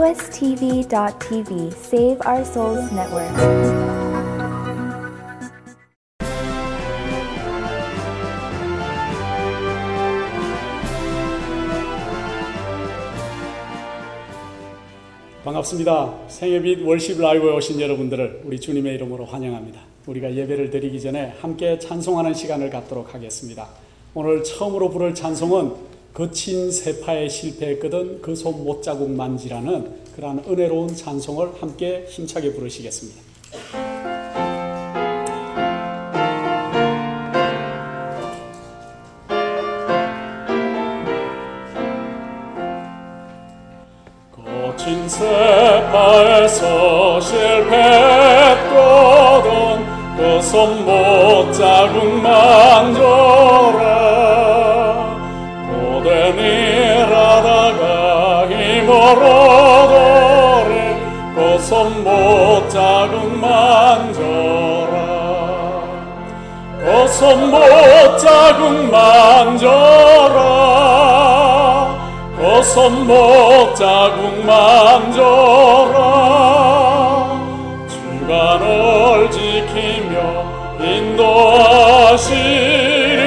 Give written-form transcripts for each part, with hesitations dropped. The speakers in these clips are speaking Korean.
USTV.tv Save Our Souls Network. 반갑습니다. 생애빛 월십 라이브에 오신 여러분들을 우리 주님의 이름으로 환영합니다. 우리가 예배를 드리기 전에 함께 찬송하는 시간을 갖도록 하겠습니다. 오늘 처음으로 부를 찬송은 거친 세파에 실패했거든 그 손 못자국 만지라는 그러한 은혜로운 찬송을 함께 힘차게 부르시겠습니다. 거친 세파에서 실패했거든 그 손 못자국 만져라. 고된 일하다가 힘으로도리 그 손 못자국 만져라. 그 손 못자국 만져라. 그 손 못자국 만져라. 주가 널 지키며 인도하시리.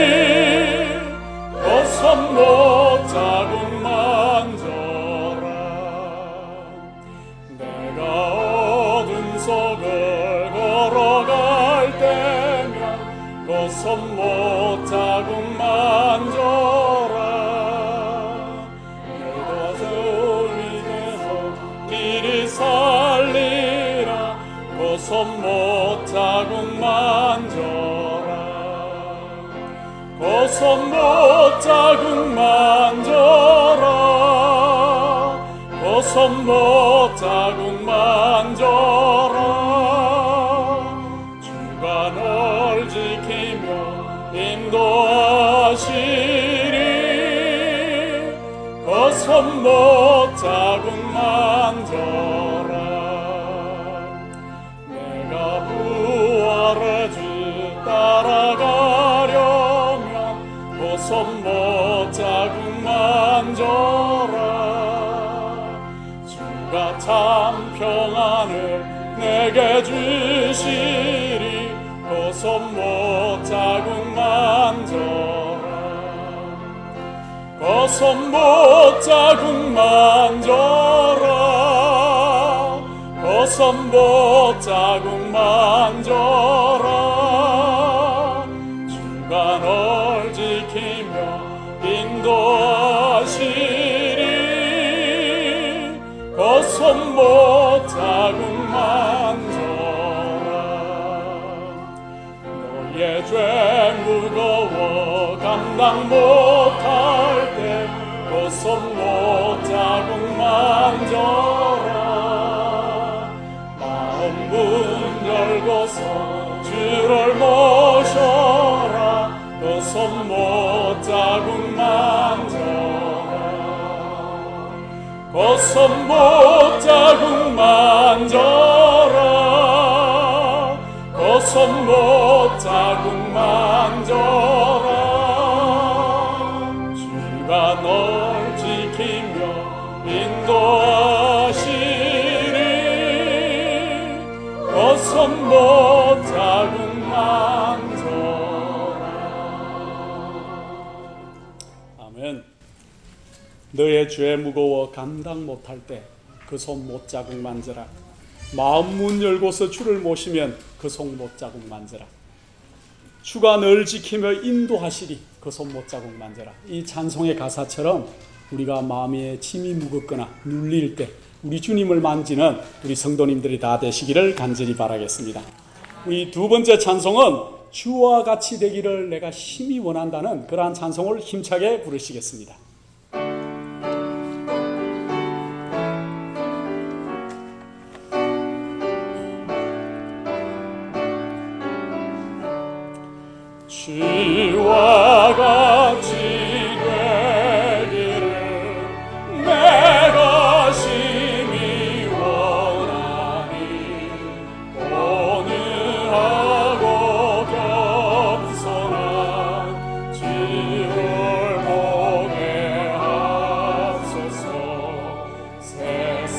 그 손 못자국 만져라. 내가 어둠 속을 걸어갈 때면 그 손 못자국 만져라. 길이 살리라. 그 손 못자국 만져라. 그 손 못자국 만져라. 그 손 못자국 만져라. 주가 널 지키며 인도하시리. 그 손 못자국 만져라. 내가 부활의 주 따라가려면 그 손 못자국 만져라. 주가 참 평안을 내게 주시리. 그 손 못자국 만져라. 그 손 못자국 만져라. 그 손 못자국 만져라. 주가 널 지키며 인도하시리. 그 손 못자국 만져라. 너의 죄 무거워 감당 못할 때 그 손 못자국 만져라. 마음 문 열고서 주를 모셔라. 그 손 못자국 만져라. 그 손 못자국 만져라. 그 손 못자국 만져라. 주가 널 지키며 인도하시리. 그 손 못자국 만져라. 아멘. 너의 죄 무거워 감당 못할 때 그 손 못자국 만져라. 마음 문 열고서 주를 모시면 그 손 못자국 만져라. 주가 널 지키며 인도하시리. 그 손 못자국 만져라. 이 찬송의 가사처럼 우리가 마음에 짐이 무겁거나 눌릴 때 우리 주님을 만지는 우리 성도님들이 다 되시기를 간절히 바라겠습니다. 우리 두 번째 찬송은 주와 같이 되기를 내가 심히 원한다는 그러한 찬송을 힘차게 부르시겠습니다. 주와 같이 되기를 내가 심히 원하니 오늘 하고 겸손한 주를 보게 하소서. 세상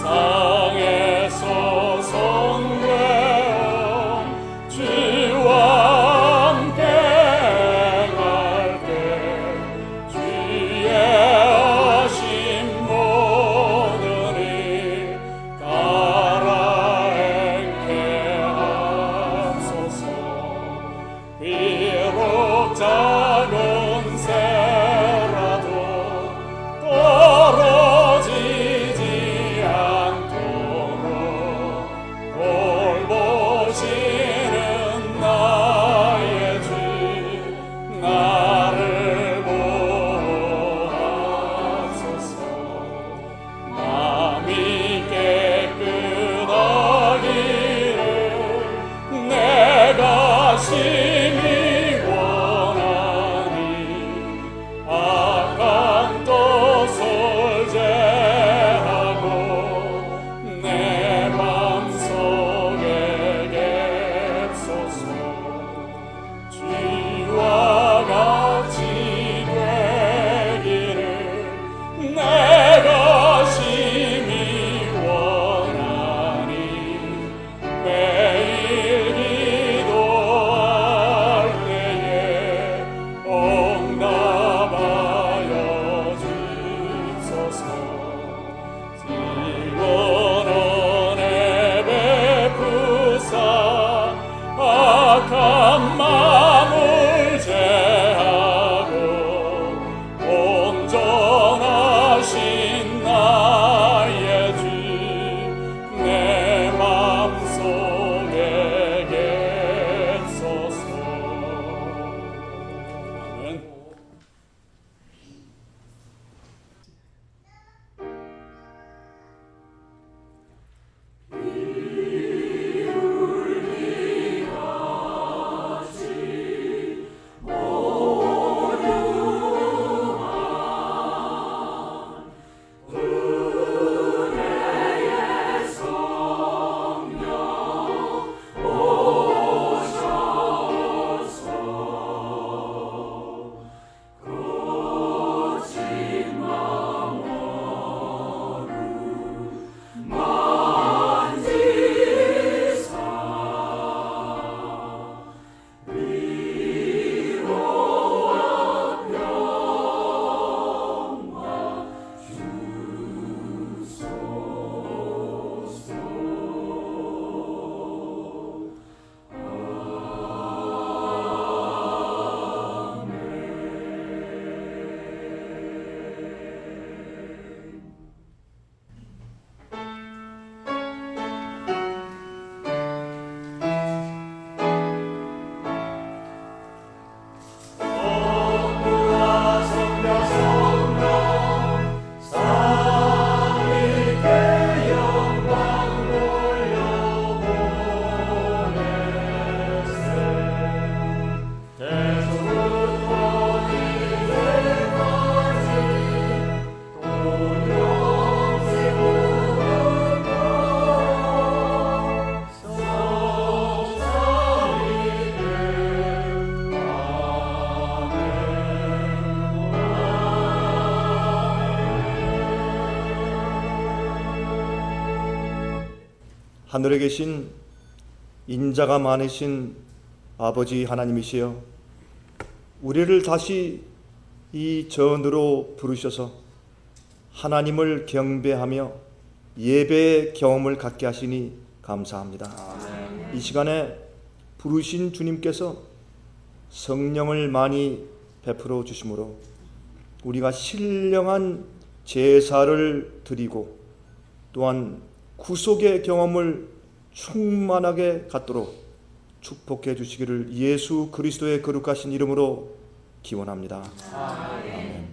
하늘에 계신 인자가 많으신 아버지 하나님이시여, 우리를 다시 이 전으로 부르셔서 하나님을 경배하며 예배의 경험을 갖게 하시니 감사합니다. 이 시간에 부르신 주님께서 성령을 많이 베풀어 주심으로 우리가 신령한 제사를 드리고 또한 구속의 경험을 충만하게 갖도록 축복해 주시기를 예수 그리스도의 거룩하신 이름으로 기원합니다. 아멘.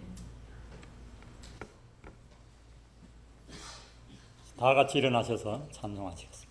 다 같이 일어나셔서 찬송하시겠습니다.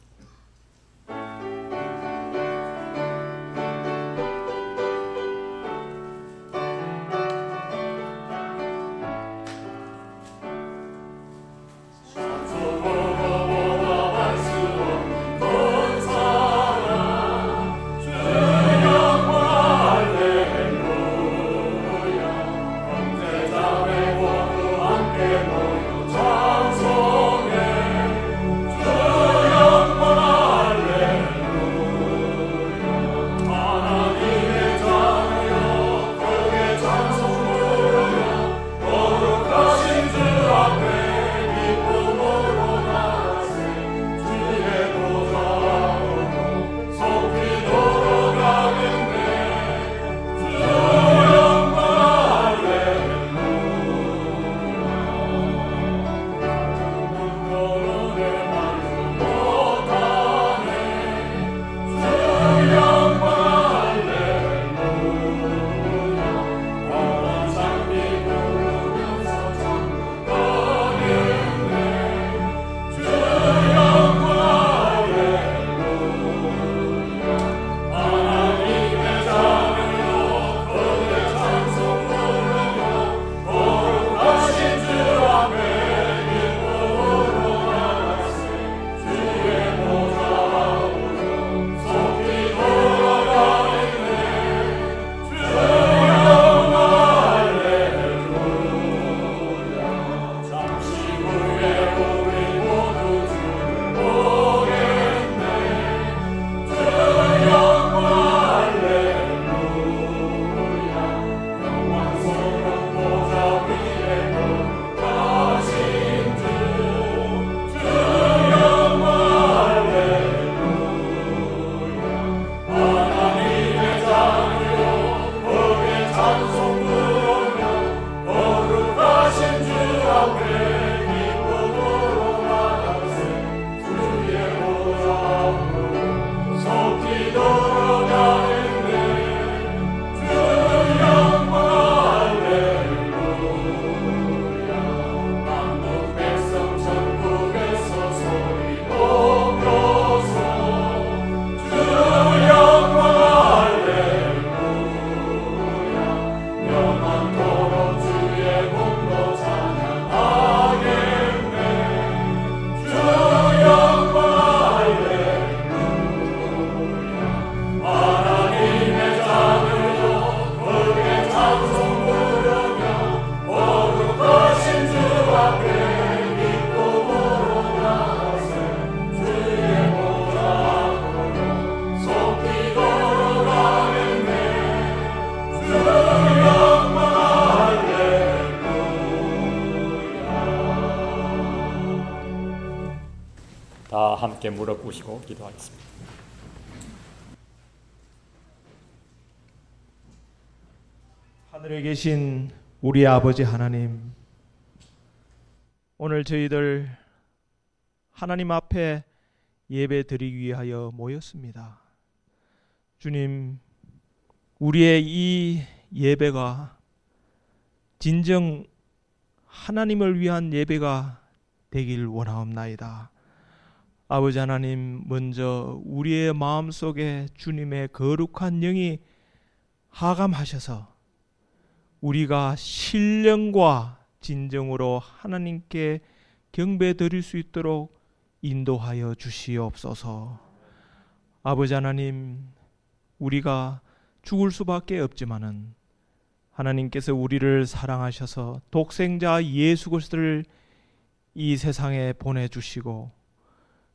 다 함께 무릎 꿇으시고 기도하겠습니다. 하늘에 계신 우리 아버지 하나님, 오늘 저희들 하나님 앞에 예배 드리기 위하여 모였습니다. 주님, 우리의 이 예배가 진정 하나님을 위한 예배가 되길 원하옵나이다. 아버지 하나님, 먼저 우리의 마음속에 주님의 거룩한 영이 하감하셔서 우리가 신령과 진정으로 하나님께 경배 드릴 수 있도록 인도하여 주시옵소서. 아버지 하나님, 우리가 죽을 수밖에 없지만은 하나님께서 우리를 사랑하셔서 독생자 예수 그리스도를 이 세상에 보내주시고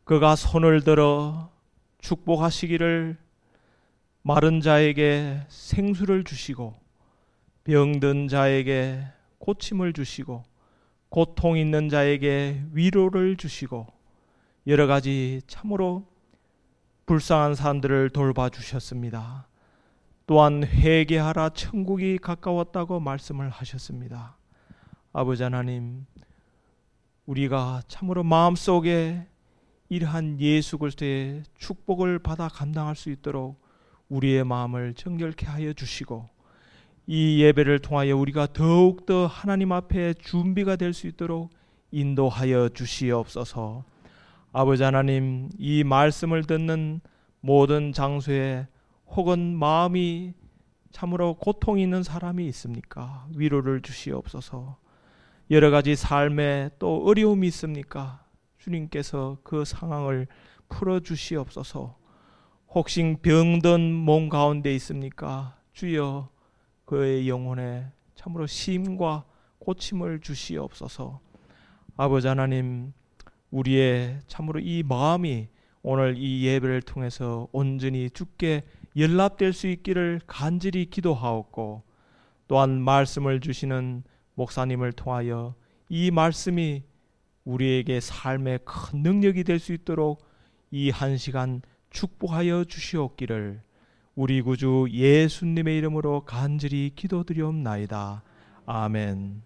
그가 손을 들어 축복하시기를 마른 자에게 생수를 주시고 병든 자에게 고침을 주시고 고통 있는 자에게 위로를 주시고 여러 가지 참으로 불쌍한 사람들을 돌봐주셨습니다. 또한 회개하라 천국이 가까웠다고 말씀을 하셨습니다. 아버지 하나님, 우리가 참으로 마음속에 이러한 예수 그리스도의 축복을 받아 감당할 수 있도록 우리의 마음을 정결케 하여 주시고 이 예배를 통하여 우리가 더욱더 하나님 앞에 준비가 될 수 있도록 인도하여 주시옵소서. 아버지 하나님, 이 말씀을 듣는 모든 장소에 혹은 마음이 참으로 고통이 있는 사람이 있습니까? 위로를 주시옵소서. 여러 가지 삶에 또 어려움이 있습니까? 주님께서 그 상황을 풀어주시옵소서. 혹시 병든 몸 가운데 있습니까? 주여 그의 영혼에 참으로 심과 고침을 주시옵소서. 아버지 하나님, 우리의 참으로 이 마음이 오늘 이 예배를 통해서 온전히 주께 연락될 수 있기를 간절히 기도하옵고, 또한 말씀을 주시는 목사님을 통하여 이 말씀이 우리에게 삶의 큰 능력이 될 수 있도록 이 한 시간 축복하여 주시옵기를 우리 구주 예수님의 이름으로 간절히 기도드리옵나이다. 아멘.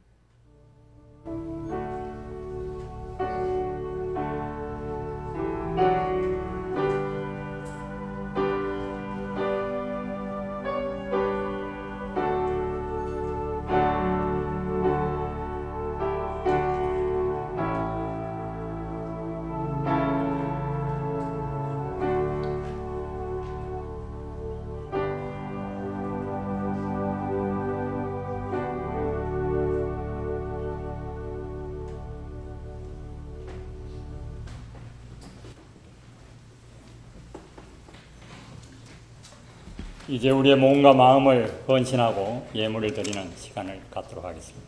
이제 우리의 몸과 마음을 헌신하고 예물을 드리는 시간을 갖도록 하겠습니다.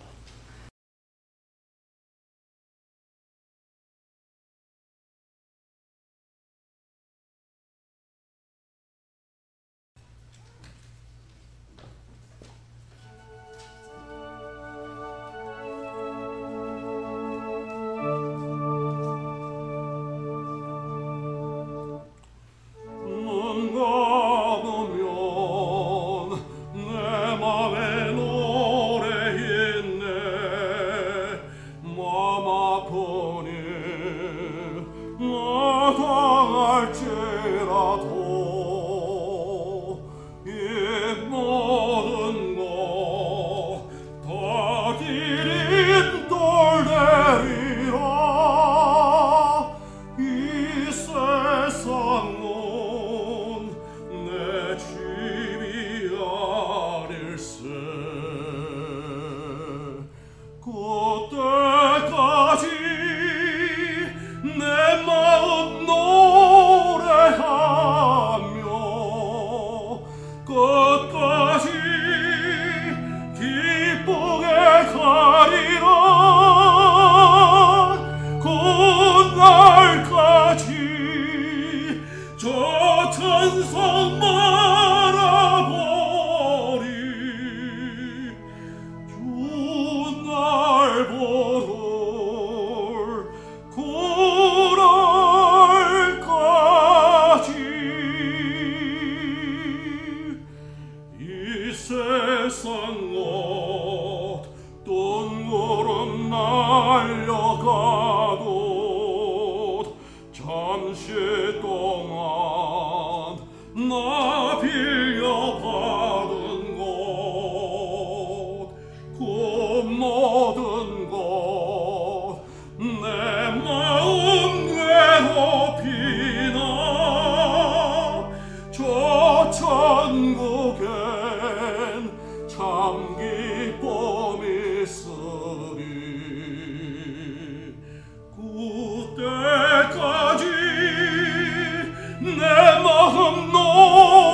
그때까지 내 마음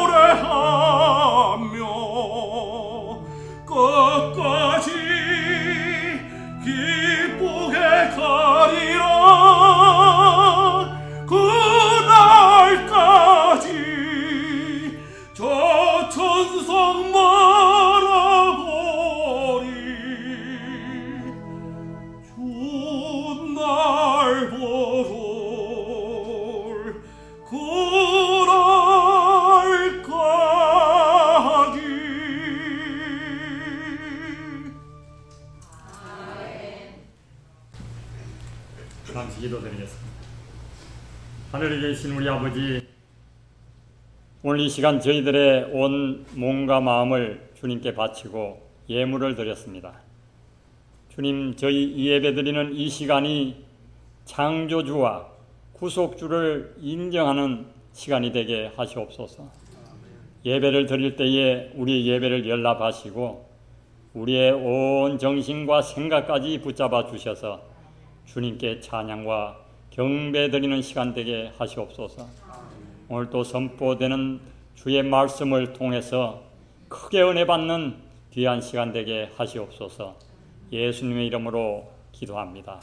하늘에 계신 우리 아버지, 오늘 이 시간 저희들의 온 몸과 마음을 주님께 바치고 예물을 드렸습니다. 주님, 저희 이 예배드리는 이 시간이 창조주와 구속주를 인정하는 시간이 되게 하시옵소서. 예배를 드릴 때에 우리 예배를 연락하시고 우리의 온 정신과 생각까지 붙잡아 주셔서 주님께 찬양과 경배 드리는 시간 되게 하시옵소서. 오늘 또 선포되는 주의 말씀을 통해서 크게 은혜 받는 귀한 시간 되게 하시옵소서. 예수님의 이름으로 기도합니다.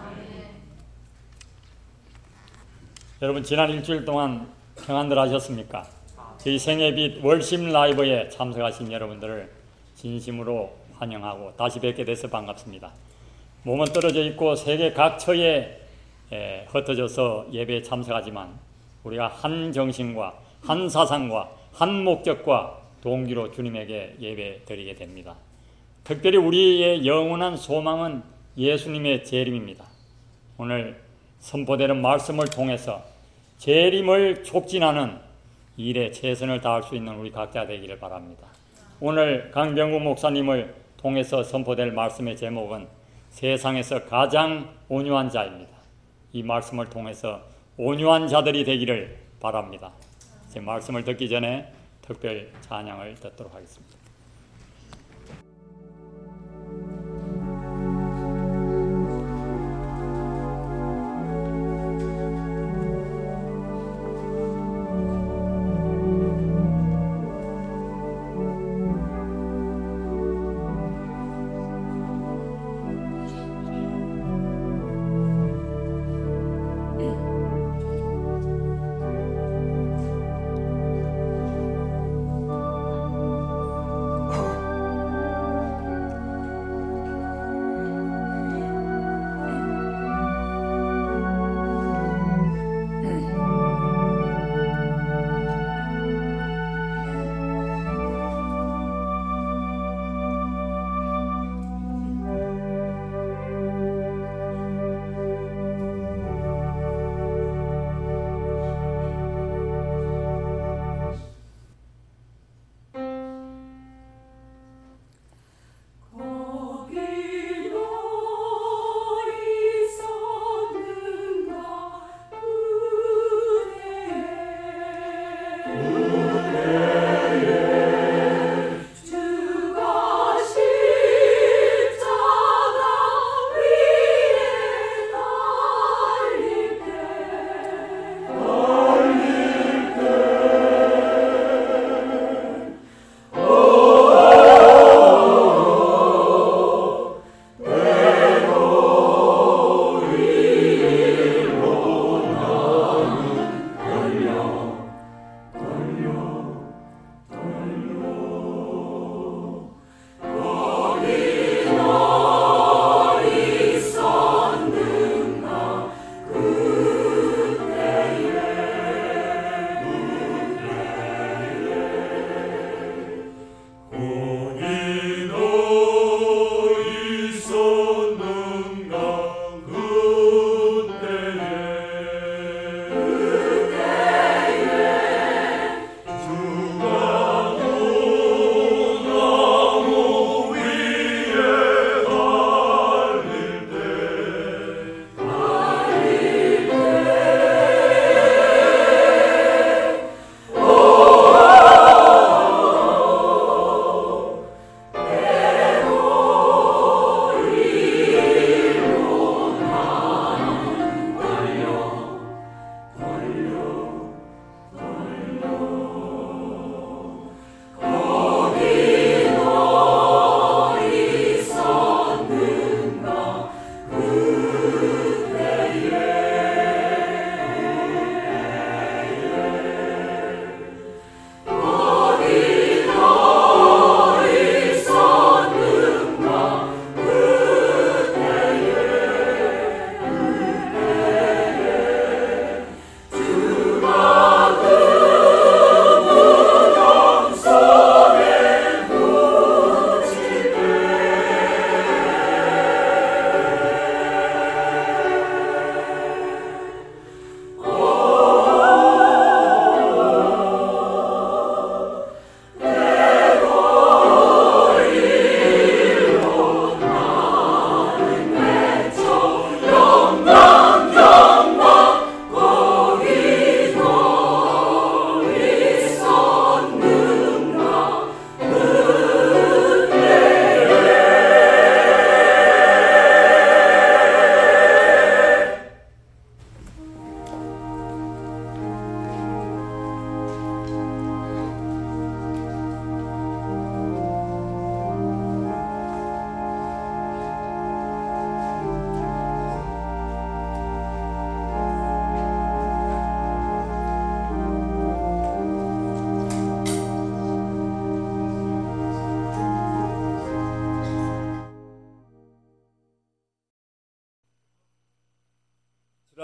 여러분, 지난 일주일 동안 평안들 하셨습니까? 저희 생애빛 월십 라이브에 참석하신 여러분들을 진심으로 환영하고 다시 뵙게 돼서 반갑습니다. 몸은 떨어져 있고 세계 각처에 흩어져서 예배에 참석하지만 우리가 한 정신과 한 사상과 한 목적과 동기로 주님에게 예배 드리게 됩니다. 특별히 우리의 영원한 소망은 예수님의 재림입니다. 오늘 선포되는 말씀을 통해서 재림을 촉진하는 일에 최선을 다할 수 있는 우리 각자 되기를 바랍니다. 오늘 강병구 목사님을 통해서 선포될 말씀의 제목은 세상에서 가장 온유한 자입니다. 이 말씀을 통해서 온유한 자들이 되기를 바랍니다. 제 말씀을 듣기 전에 특별 찬양을 듣도록 하겠습니다.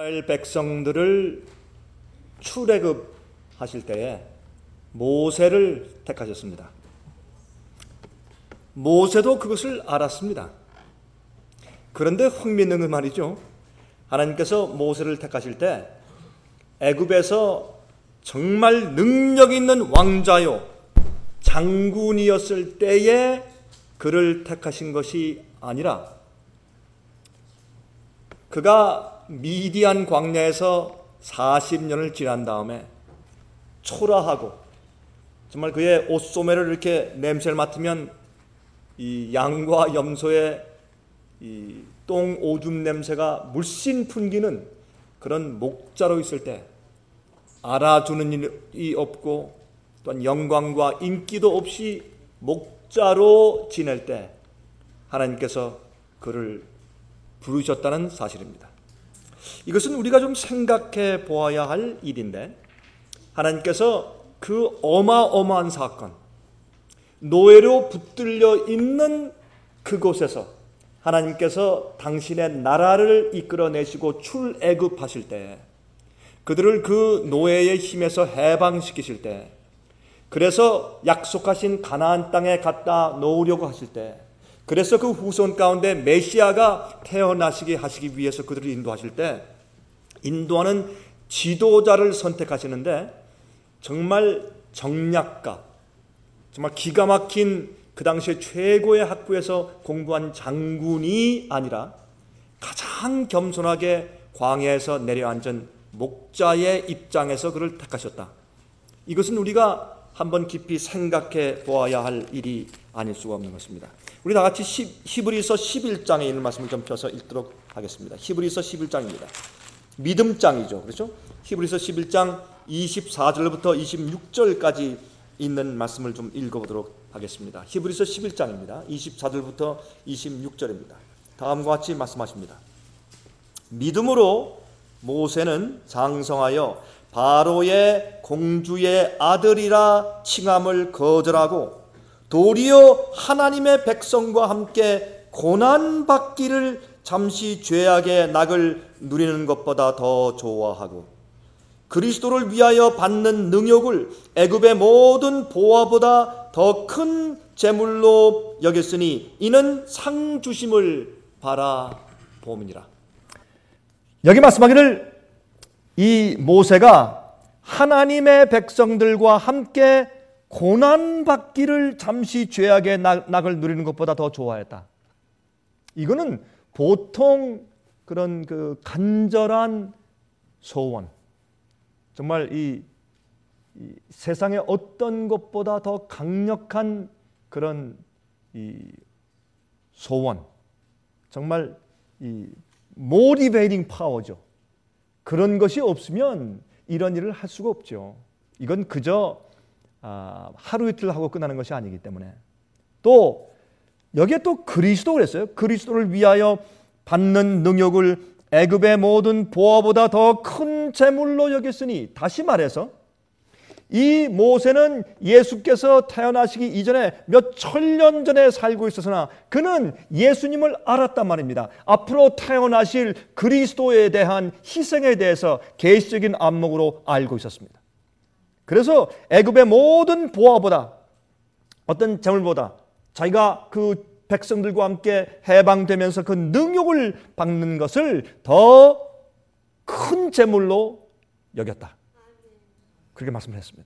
이스라엘 백성들을 출애굽하실 때에 모세를 택하셨습니다. 모세도 그것을 알았습니다. 그런데 흥미있는 건 말이죠. 하나님께서 모세를 택하실 때 애굽에서 정말 능력 있는 왕자요 장군이었을 때에 그를 택하신 것이 아니라 그가 미디안 광야에서 40년을 지난 다음에 초라하고 정말 그의 옷소매를 이렇게 냄새를 맡으면 이 양과 염소의 이 똥 오줌 냄새가 물씬 풍기는 그런 목자로 있을 때 알아주는 일이 없고 또한 영광과 인기도 없이 목자로 지낼 때 하나님께서 그를 부르셨다는 사실입니다. 이것은 우리가 좀 생각해 보아야 할 일인데 하나님께서 그 어마어마한 사건, 노예로 붙들려 있는 그곳에서 하나님께서 당신의 나라를 이끌어내시고 출애굽하실 때 그들을 그 노예의 힘에서 해방시키실 때 그래서 약속하신 가나안 땅에 갖다 놓으려고 하실 때 그래서 그 후손 가운데 메시아가 태어나시게 하시기 위해서 그들을 인도하실 때 인도하는 지도자를 선택하시는데 정말 정략가, 정말 기가 막힌 그 당시에 최고의 학부에서 공부한 장군이 아니라 가장 겸손하게 광야에서 내려앉은 목자의 입장에서 그를 택하셨다. 이것은 우리가 한번 깊이 생각해 보아야 할 일이 아닐 수가 없는 것입니다. 우리 다 같이 히브리서 11장에 있는 말씀을 좀 펴서 읽도록 하겠습니다. 히브리서 11장입니다. 믿음장이죠. 그렇죠? 히브리서 11장 24절부터 26절까지 있는 말씀을 좀 읽어보도록 하겠습니다. 히브리서 11장입니다. 24절부터 26절입니다. 다음과 같이 말씀하십니다. 믿음으로 모세는 장성하여 바로의 공주의 아들이라 칭함을 거절하고 도리어 하나님의 백성과 함께 고난받기를 잠시 죄악의 낙을 누리는 것보다 더 좋아하고 그리스도를 위하여 받는 능욕을 애굽의 모든 보화보다 더 큰 재물로 여겼으니 이는 상 주심을 바라봄이니라. 여기 말씀하기를 이 모세가 하나님의 백성들과 함께 고난받기를 잠시 죄악의 낙을 누리는 것보다 더 좋아했다. 이거는 보통 그런 그 간절한 소원, 정말 이 세상의 어떤 것보다 더 강력한 그런 이 소원, 정말 이 모티베이팅 파워죠. 그런 것이 없으면 이런 일을 할 수가 없죠. 이건 그저 하루 이틀 하고 끝나는 것이 아니기 때문에. 또 여기에 또 그리스도 그랬어요. 그리스도를 위하여 받는 능욕을 애굽의 모든 보화보다 더 큰 재물로 여겼으니, 다시 말해서 이 모세는 예수께서 태어나시기 이전에 몇 천년 전에 살고 있었으나 그는 예수님을 알았단 말입니다. 앞으로 태어나실 그리스도에 대한 희생에 대해서 계시적인 안목으로 알고 있었습니다. 그래서 애굽의 모든 보화보다, 어떤 재물보다 자기가 그 백성들과 함께 해방되면서 그 능욕을 받는 것을 더 큰 재물로 여겼다. 그렇게 말씀을 했습니다.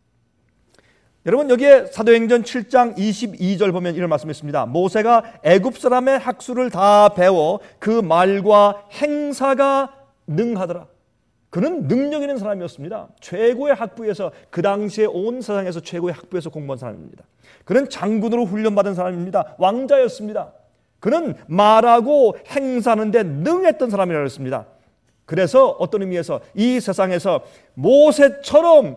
여러분, 여기에 사도행전 7장 22절 보면 이런 말씀이 있습니다. 모세가 애굽 사람의 학수를 다 배워 그 말과 행사가 능하더라. 그는 능력 있는 사람이었습니다. 최고의 학부에서, 그 당시에 온 세상에서 최고의 학부에서 공부한 사람입니다. 그는 장군으로 훈련받은 사람입니다. 왕자였습니다. 그는 말하고 행사하는 데 능했던 사람이라고 했습니다. 그래서 어떤 의미에서 이 세상에서 모세처럼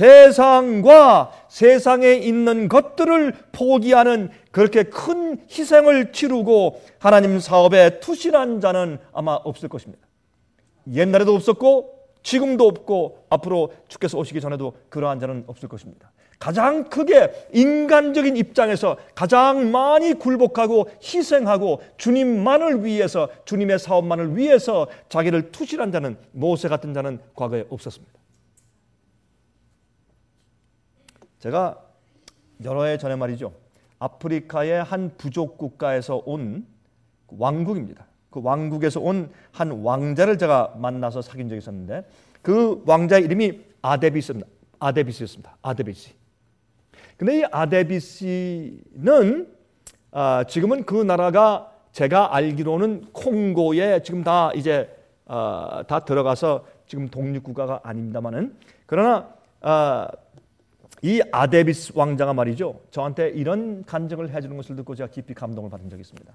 세상과 세상에 있는 것들을 포기하는 그렇게 큰 희생을 치르고 하나님 사업에 투신한 자는 아마 없을 것입니다. 옛날에도 없었고 지금도 없고 앞으로 주께서 오시기 전에도 그러한 자는 없을 것입니다. 가장 크게 인간적인 입장에서 가장 많이 굴복하고 희생하고 주님만을 위해서, 주님의 사업만을 위해서 자기를 투실한 자는, 모세 같은 자는 과거에 없었습니다. 제가 여러 해 전에 말이죠, 아프리카의 한 부족 국가에서 온 왕국입니다. 그 왕국에서 온 한 왕자를 제가 만나서 사귄 적이 있었는데, 그 왕자의 이름이 아데비스였습니다. 아데비스. 근데 이 아데비스는 지금은 그 나라가 제가 알기로는 콩고에 지금 다 이제 다 들어가서 지금 독립국가가 아닙니다만은, 그러나 이 아데비스 왕자가 말이죠, 저한테 이런 간증을 해주는 것을 듣고 제가 깊이 감동을 받은 적이 있습니다.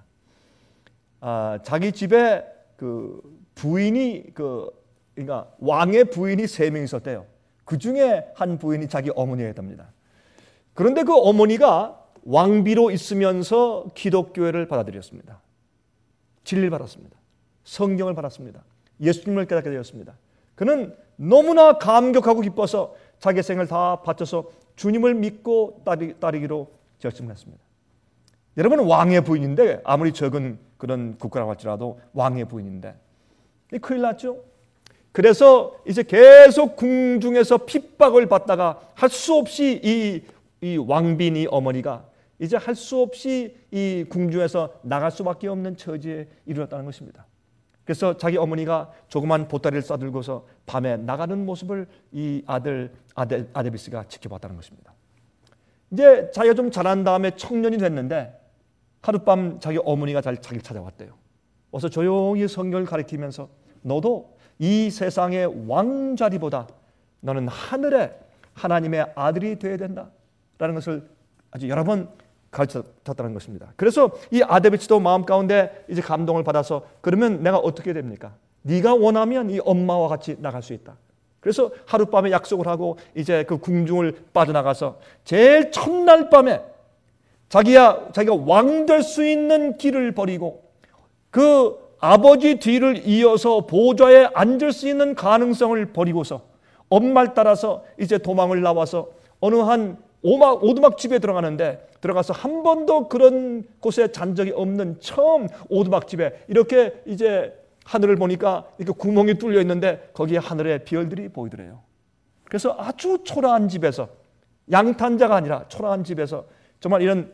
자기 집에 그 부인이 그러니까 왕의 부인이 3명 있었대요. 그 중에 한 부인이 자기 어머니였답니다. 그런데 그 어머니가 왕비로 있으면서 기독교회를 받아들였습니다. 진리를 받았습니다. 성경을 받았습니다. 예수님을 깨닫게 되었습니다. 그는 너무나 감격하고 기뻐서 자기 생을 다 바쳐서 주님을 믿고 따르기로 결심을 했습니다. 여러분, 왕의 부인인데, 아무리 적은 그런 국가라고 할지라도 왕의 부인인데 큰일 났죠. 그래서 이제 계속 궁중에서 핍박을 받다가 할 수 없이 이 왕비니 어머니가 이제 할 수 없이 이 궁중에서 나갈 수밖에 없는 처지에 이르렀다는 것입니다. 그래서 자기 어머니가 조그만 보따리를 싸들고서 밤에 나가는 모습을 이 아들 아데비스가 지켜봤다는 것입니다. 이제 자기가 좀 자란 다음에 청년이 됐는데 하룻밤 자기 어머니가 자기를 찾아왔대요. 와서 조용히 성경을 가리키면서 너도 이 세상의 왕자리보다 너는 하늘의 하나님의 아들이 되어야 된다라는 것을 아주 여러 번 가르쳤다는 것입니다. 그래서 이 아데비스도 마음 가운데 이제 감동을 받아서 그러면 내가 어떻게 됩니까? 네가 원하면 이 엄마와 같이 나갈 수 있다. 그래서 하룻밤에 약속을 하고 이제 그 궁중을 빠져나가서 제일 첫날 밤에 자기가 왕 될 수 있는 길을 버리고 그 아버지 뒤를 이어서 보좌에 앉을 수 있는 가능성을 버리고서 엄마를 따라서 이제 도망을 나와서 어느 한 오두막 집에 들어가서 한 번도 그런 곳에 잔 적이 없는 처음 오두막 집에 이렇게 이제 하늘을 보니까 이렇게 구멍이 뚫려 있는데 거기에 하늘의 별들이 보이더래요. 그래서 아주 초라한 집에서, 양탄자가 아니라 초라한 집에서 정말 이런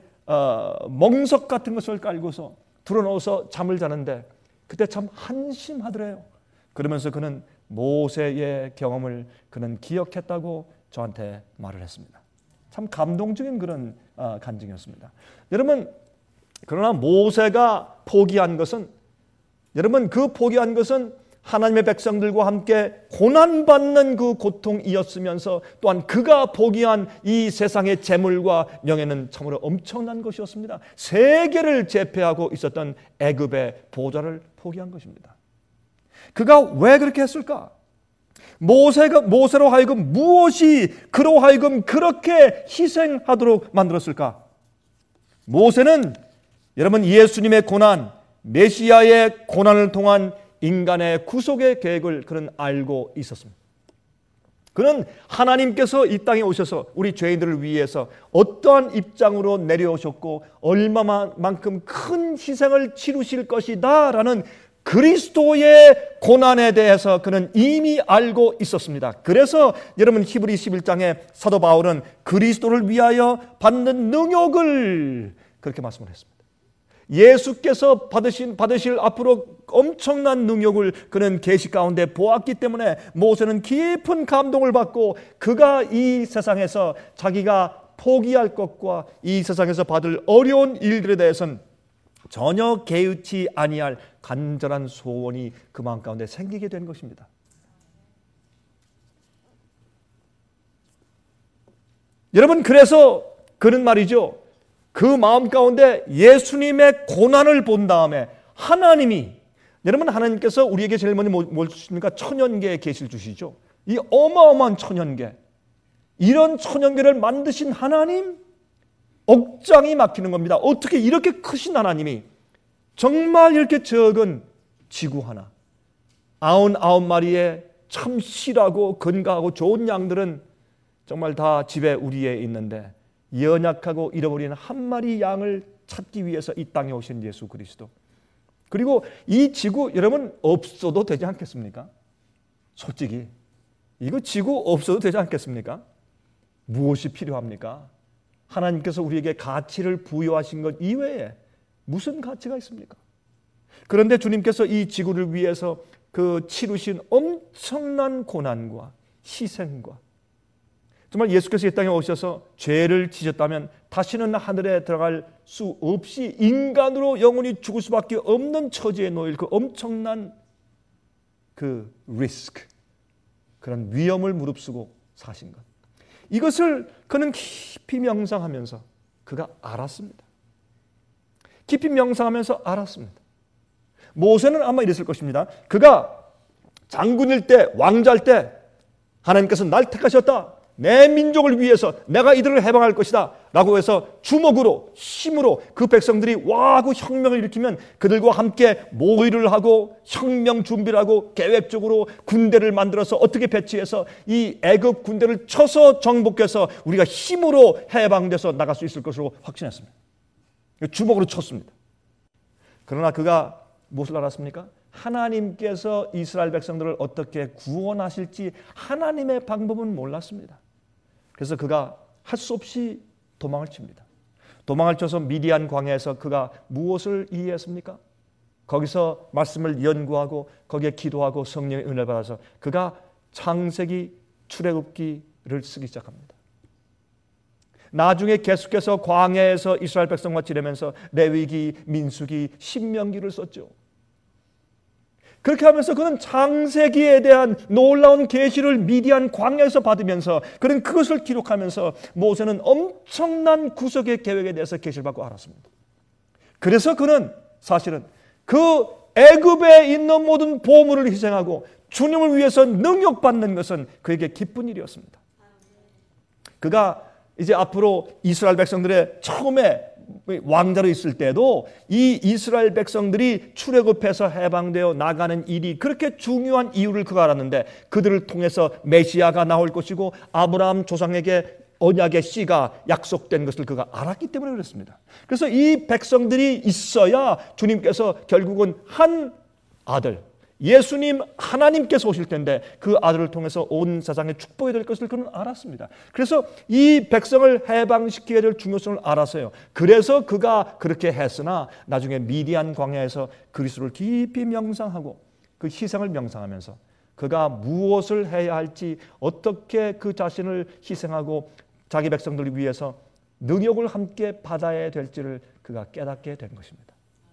멍석 같은 것을 깔고서 들어놓아서 잠을 자는데 그때 참 한심하더래요. 그러면서 그는 모세의 경험을 그는 기억했다고 저한테 말을 했습니다. 참 감동적인 그런 간증이었습니다. 여러분, 그러나 모세가 포기한 것은, 여러분, 그 포기한 것은 하나님의 백성들과 함께 고난받는 그 고통이었으면서 또한 그가 포기한 이 세상의 재물과 명예는 참으로 엄청난 것이었습니다. 세계를 제패하고 있었던 애굽의 보좌를 포기한 것입니다. 그가 왜 그렇게 했을까? 모세로 하여금 무엇이 그로 하여금 그렇게 희생하도록 만들었을까? 모세는 여러분 예수님의 고난, 메시아의 고난을 통한 인간의 구속의 계획을 그는 알고 있었습니다. 그는 하나님께서 이 땅에 오셔서 우리 죄인들을 위해서 어떠한 입장으로 내려오셨고 얼마만큼 큰 희생을 치르실 것이다 라는 그리스도의 고난에 대해서 그는 이미 알고 있었습니다. 그래서 여러분 히브리 11장에 사도 바울은 그리스도를 위하여 받는 능욕을 그렇게 말씀을 했습니다. 예수께서 받으실 앞으로 엄청난 능욕을 그는 계시 가운데 보았기 때문에 모세는 깊은 감동을 받고 그가 이 세상에서 자기가 포기할 것과 이 세상에서 받을 어려운 일들에 대해서는 전혀 개의치 아니할 간절한 소원이 그 마음 가운데 생기게 된 것입니다. 여러분, 그래서 그는 말이죠, 그 마음 가운데 예수님의 고난을 본 다음에 하나님이, 여러분 하나님께서 우리에게 제일 먼저 뭘 주십니까? 천연계의 계시를 주시죠. 이 어마어마한 천연계, 이런 천연계를 만드신 하나님, 억장이 막히는 겁니다. 어떻게 이렇게 크신 하나님이 정말 이렇게 적은 지구 하나, 99마리의 참 실하고 건강하고 좋은 양들은 정말 다 집에 우리에 있는데 연약하고 잃어버린 한 마리 양을 찾기 위해서 이 땅에 오신 예수 그리스도. 그리고 이 지구 여러분 없어도 되지 않겠습니까? 솔직히 이거 지구 없어도 되지 않겠습니까? 무엇이 필요합니까? 하나님께서 우리에게 가치를 부여하신 것 이외에 무슨 가치가 있습니까? 그런데 주님께서 이 지구를 위해서 그 치르신 엄청난 고난과 희생과 정말 예수께서 이 땅에 오셔서 죄를 지셨다면 다시는 하늘에 들어갈 수 없이 인간으로 영원히 죽을 수밖에 없는 처지에 놓일 그 엄청난 그 리스크, 그런 위험을 무릅쓰고 사신 것. 이것을 그는 깊이 명상하면서 그가 알았습니다. 깊이 명상하면서 알았습니다. 모세는 아마 이랬을 것입니다. 그가 장군일 때, 왕자일 때 하나님께서 날 택하셨다. 내 민족을 위해서 내가 이들을 해방할 것이다 라고 해서 주먹으로 힘으로 그 백성들이 와 하고 혁명을 일으키면 그들과 함께 모의를 하고 혁명 준비를 하고 계획적으로 군대를 만들어서 어떻게 배치해서 이 애굽 군대를 쳐서 정복해서 우리가 힘으로 해방돼서 나갈 수 있을 것으로 확신했습니다. 주먹으로 쳤습니다. 그러나 그가 무엇을 알았습니까? 하나님께서 이스라엘 백성들을 어떻게 구원하실지 하나님의 방법은 몰랐습니다. 그래서 그가 할 수 없이 도망을 칩니다. 도망을 쳐서 미디안 광야에서 그가 무엇을 이해했습니까? 거기서 말씀을 연구하고 거기에 기도하고 성령의 은혜를 받아서 그가 창세기 출애굽기를 쓰기 시작합니다. 나중에 계속해서 광야에서 이스라엘 백성과 지내면서 레위기, 민수기, 신명기를 썼죠. 그렇게 하면서 그는 창세기에 대한 놀라운 계시를 미디안 광야에서 받으면서 그는 그것을 기록하면서 모세는 엄청난 구속의 계획에 대해서 계시를 받고 알았습니다. 그래서 그는 사실은 그 애굽에 있는 모든 보물을 희생하고 주님을 위해서 능욕받는 것은 그에게 기쁜 일이었습니다. 그가 이제 앞으로 이스라엘 백성들의 처음에 왕자로 있을 때도 이 이스라엘 백성들이 출애굽해서 해방되어 나가는 일이 그렇게 중요한 이유를 그가 알았는데 그들을 통해서 메시아가 나올 것이고 아브라함 조상에게 언약의 씨가 약속된 것을 그가 알았기 때문에 그렇습니다. 그래서 이 백성들이 있어야 주님께서 결국은 한 아들 예수님 하나님께서 오실 텐데 그 아들을 통해서 온 세상에 축복이 될 것을 그는 알았습니다. 그래서 이 백성을 해방시켜야 될 중요성을 알았어요. 그래서 그가 그렇게 했으나 나중에 미디안 광야에서 그리스도를 깊이 명상하고 그 희생을 명상하면서 그가 무엇을 해야 할지 어떻게 그 자신을 희생하고 자기 백성들을 위해서 능욕을 함께 받아야 될지를 그가 깨닫게 된 것입니다.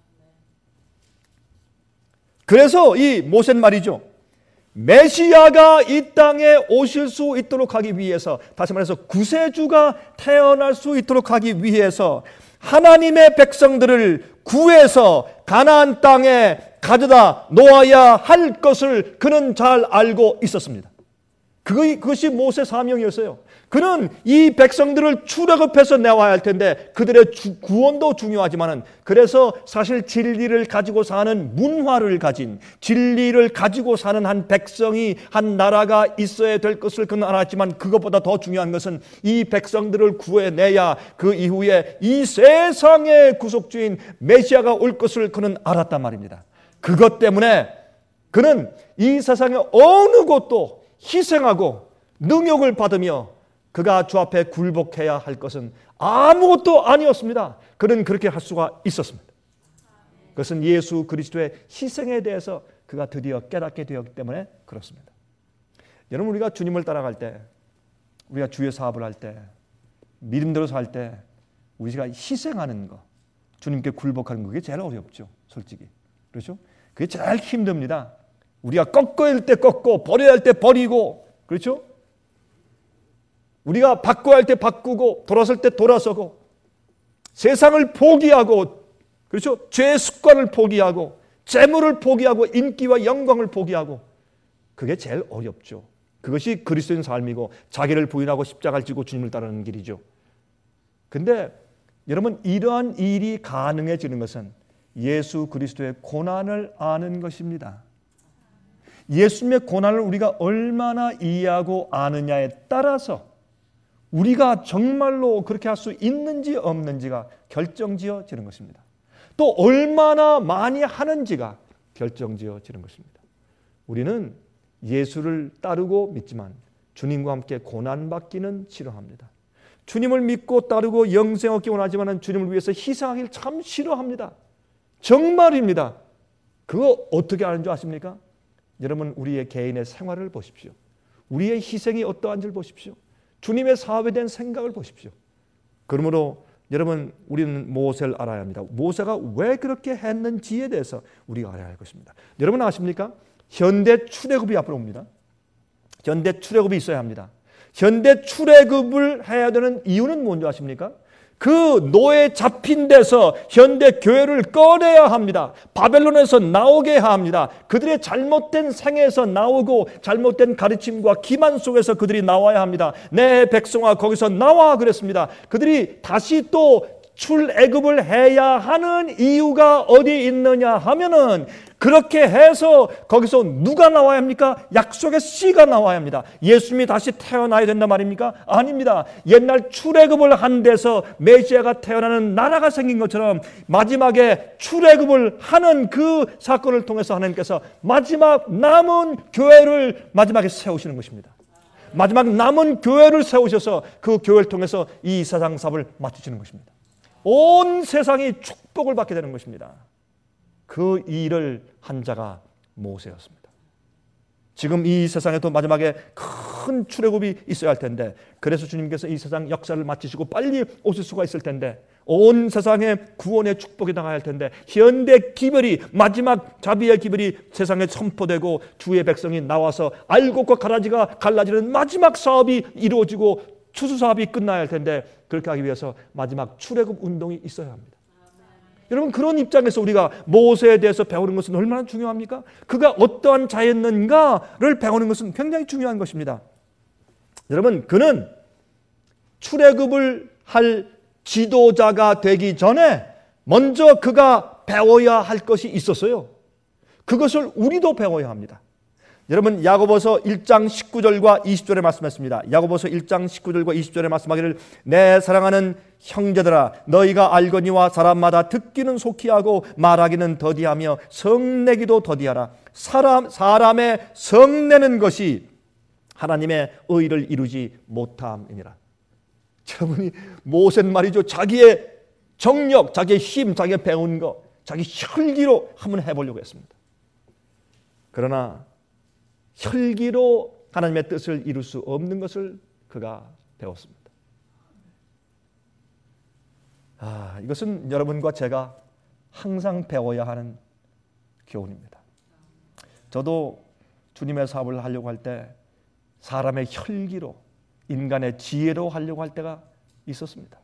그래서 이 모세는 말이죠. 메시아가 이 땅에 오실 수 있도록 하기 위해서 다시 말해서 구세주가 태어날 수 있도록 하기 위해서 하나님의 백성들을 구해서 가나안 땅에 가져다 놓아야 할 것을 그는 잘 알고 있었습니다. 그것이 모세 사명이었어요. 그는 이 백성들을 출애굽해서 내와야 할 텐데 그들의 구원도 중요하지만은 그래서 사실 진리를 가지고 사는 문화를 가진 진리를 가지고 사는 한 백성이 한 나라가 있어야 될 것을 그는 알았지만 그것보다 더 중요한 것은 이 백성들을 구해내야 그 이후에 이 세상의 구속주인 메시아가 올 것을 그는 알았단 말입니다. 그것 때문에 그는 이 세상의 어느 곳도 희생하고 능욕을 받으며 그가 주 앞에 굴복해야 할 것은 아무것도 아니었습니다. 그는 그렇게 할 수가 있었습니다. 그것은 예수 그리스도의 희생에 대해서 그가 드디어 깨닫게 되었기 때문에 그렇습니다. 여러분 우리가 주님을 따라갈 때 우리가 주의 사업을 할 때 믿음대로 살 때 우리가 희생하는 거 주님께 굴복하는 거 그게 제일 어렵죠. 솔직히. 그렇죠? 그게 제일 힘듭니다. 우리가 꺾어야 할 때 꺾고 버려야 할 때 버리고 그렇죠? 우리가 바꿔야 할 때 바꾸고 돌아설 때 돌아서고 세상을 포기하고 그렇죠? 죄의 습관을 포기하고 재물을 포기하고 인기와 영광을 포기하고 그게 제일 어렵죠. 그것이 그리스도인 삶이고 자기를 부인하고 십자가를 지고 주님을 따르는 길이죠. 근데 여러분 이러한 일이 가능해지는 것은 예수 그리스도의 고난을 아는 것입니다. 예수님의 고난을 우리가 얼마나 이해하고 아느냐에 따라서 우리가 정말로 그렇게 할 수 있는지 없는지가 결정지어지는 것입니다. 또 얼마나 많이 하는지가 결정지어지는 것입니다. 우리는 예수를 따르고 믿지만 주님과 함께 고난받기는 싫어합니다. 주님을 믿고 따르고 영생 얻기 원하지만 주님을 위해서 희생하기를 참 싫어합니다. 정말입니다. 그거 어떻게 아는 줄 아십니까? 여러분, 우리의 개인의 생활을 보십시오. 우리의 희생이 어떠한지를 보십시오. 주님의 사업에 대한 생각을 보십시오. 그러므로 여러분, 우리는 모세를 알아야 합니다. 모세가 왜 그렇게 했는지에 대해서 우리가 알아야 할 것입니다. 여러분 아십니까? 현대 출애굽이 앞으로 옵니다. 현대 출애굽이 있어야 합니다. 현대 출애굽을 해야 되는 이유는 뭔지 아십니까? 그 노예 잡힌 데서 현대 교회를 꺼내야 합니다. 바벨론에서 나오게 해야 합니다. 그들의 잘못된 생애에서 나오고 잘못된 가르침과 기만 속에서 그들이 나와야 합니다. 내 백성아 거기서 나와 그랬습니다. 그들이 다시 또 출애굽을 해야 하는 이유가 어디 있느냐 하면은 그렇게 해서 거기서 누가 나와야 합니까? 약속의 씨가 나와야 합니다. 예수님이 다시 태어나야 된단 말입니까? 아닙니다. 옛날 출애굽을 한 데서 메시아가 태어나는 나라가 생긴 것처럼 마지막에 출애굽을 하는 그 사건을 통해서 하나님께서 마지막 남은 교회를 마지막에 세우시는 것입니다. 마지막 남은 교회를 세우셔서 그 교회를 통해서 이 세상 사업을 마치시는 것입니다. 온 세상이 축복을 받게 되는 것입니다. 그 일을 한 자가 모세였습니다. 지금 이 세상에도 마지막에 큰 출애굽이 있어야 할 텐데, 그래서 주님께서 이 세상 역사를 마치시고 빨리 오실 수가 있을 텐데, 온 세상에 구원의 축복이 나가야 할 텐데, 현대 기별이, 마지막 자비의 기별이 세상에 선포되고 주의 백성이 나와서 알곡과 가라지가 갈라지는 마지막 사업이 이루어지고 추수 사업이 끝나야 할 텐데, 그렇게 하기 위해서 마지막 출애굽 운동이 있어야 합니다. 여러분, 그런 입장에서 우리가 모세에 대해서 배우는 것은 얼마나 중요합니까? 그가 어떠한 자였는가를 배우는 것은 굉장히 중요한 것입니다. 여러분, 그는 출애굽을 할 지도자가 되기 전에 먼저 그가 배워야 할 것이 있었어요. 그것을 우리도 배워야 합니다. 여러분, 야고보서 1장 19절과 20절에 말씀했습니다. 야고보서 1장 19절과 20절에 말씀하기를, 내 사랑하는 형제들아, 너희가 알거니와 사람마다 듣기는 속히 하고 말하기는 더디하며 성내기도 더디하라. 사람의 성내는 것이 하나님의 의를 이루지 못함이니라. 저분이 모세는 말이죠, 자기의 정력, 자기의 힘, 자기가 배운 거, 자기 혈기로 한번 해보려고 했습니다. 그러나 혈기로 하나님의 뜻을 이룰 수 없는 것을 그가 배웠습니다. 이것은 여러분과 제가 항상 배워야 하는 교훈입니다. 저도 주님의 사업을 하려고 할 때 사람의 혈기로, 인간의 지혜로 하려고 할 때가 있었습니다.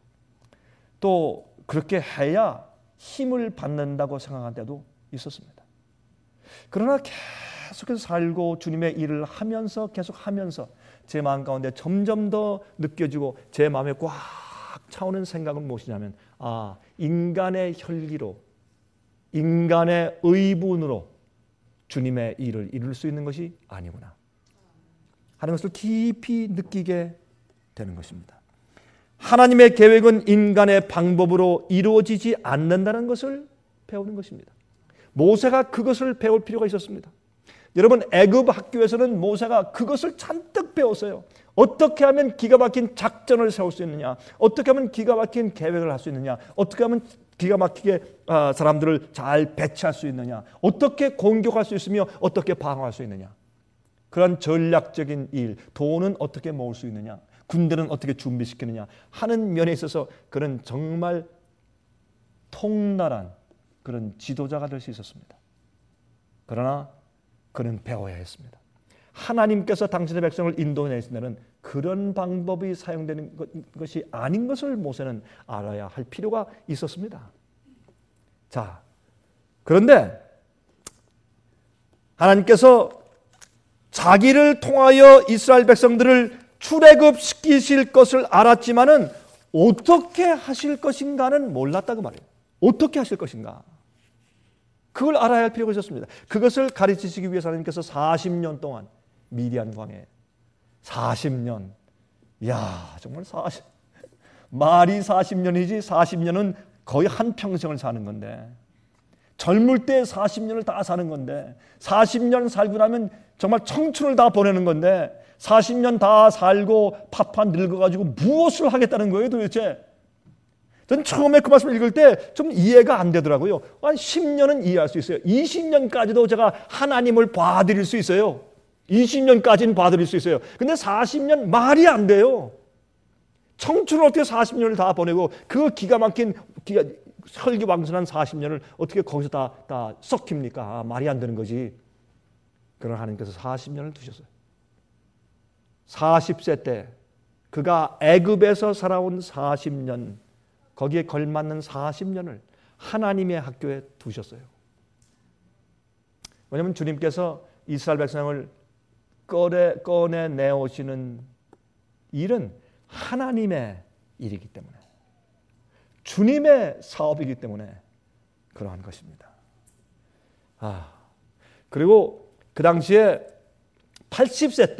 또 그렇게 해야 힘을 받는다고 생각한 때도 있었습니다. 그러나 계속해서 살고 주님의 일을 하면서 계속하면서 제 마음 가운데 점점 더 느껴지고 제 마음에 꽉 차오는 생각은 무엇이냐면, 인간의 혈기로, 인간의 의분으로 주님의 일을 이룰 수 있는 것이 아니구나 하는 것을 깊이 느끼게 되는 것입니다. 하나님의 계획은 인간의 방법으로 이루어지지 않는다는 것을 배우는 것입니다. 모세가 그것을 배울 필요가 있었습니다. 여러분, 애굽 학교에서는 모세가 그것을 잔뜩 배웠어요. 어떻게 하면 기가 막힌 작전을 세울 수 있느냐, 어떻게 하면 기가 막힌 계획을 할 수 있느냐, 어떻게 하면 기가 막히게 사람들을 잘 배치할 수 있느냐, 어떻게 공격할 수 있으며 어떻게 방어할 수 있느냐, 그런 전략적인 일, 돈은 어떻게 모을 수 있느냐, 군대는 어떻게 준비시키느냐 하는 면에 있어서 그는 정말 통날한 그런 지도자가 될 수 있었습니다. 그러나 그는 배워야 했습니다. 하나님께서 당신의 백성을 인도해내신 데는 그런 방법이 사용되는 것이 아닌 것을 모세는 알아야 할 필요가 있었습니다. 자, 그런데 하나님께서 자기를 통하여 이스라엘 백성들을 출애굽시키실 것을 알았지만은 어떻게 하실 것인가는 몰랐다고 말해요. 어떻게 하실 것인가? 그걸 알아야 할 필요가 있었습니다. 그것을 가르치시기 위해서 하나님께서 40년 동안 미디안 광야에 40년. 이야, 정말 말이 40년이지 40년은 거의 한 평생을 사는 건데, 젊을 때 40년을 다 사는 건데, 40년 살고 나면 정말 청춘을 다 보내는 건데, 40년 다 살고 파판 늙어가지고 무엇을 하겠다는 거예요 도대체? 전 처음에 그 말씀을 읽을 때 좀 이해가 안 되더라고요. 한 10년은 이해할 수 있어요. 20년까지도 제가 하나님을 봐드릴 수 있어요. 20년까지는 봐드릴 수 있어요. 근데 40년 말이 안 돼요. 청춘을 어떻게 40년을 다 보내고 그 기가 막힌 설기왕선한 40년을 어떻게 거기서 다 썩힙니까? 아, 말이 안 되는 거지. 그러나 하나님께서 40년을 두셨어요. 40세 때 그가 애굽에서 살아온 40년, 거기에 걸맞는 40년을 하나님의 학교에 두셨어요. 왜냐하면 주님께서 이스라엘 백성을 꺼내 내오시는 일은 하나님의 일이기 때문에, 주님의 사업이기 때문에 그러한 것입니다. 그리고 그 당시에 80세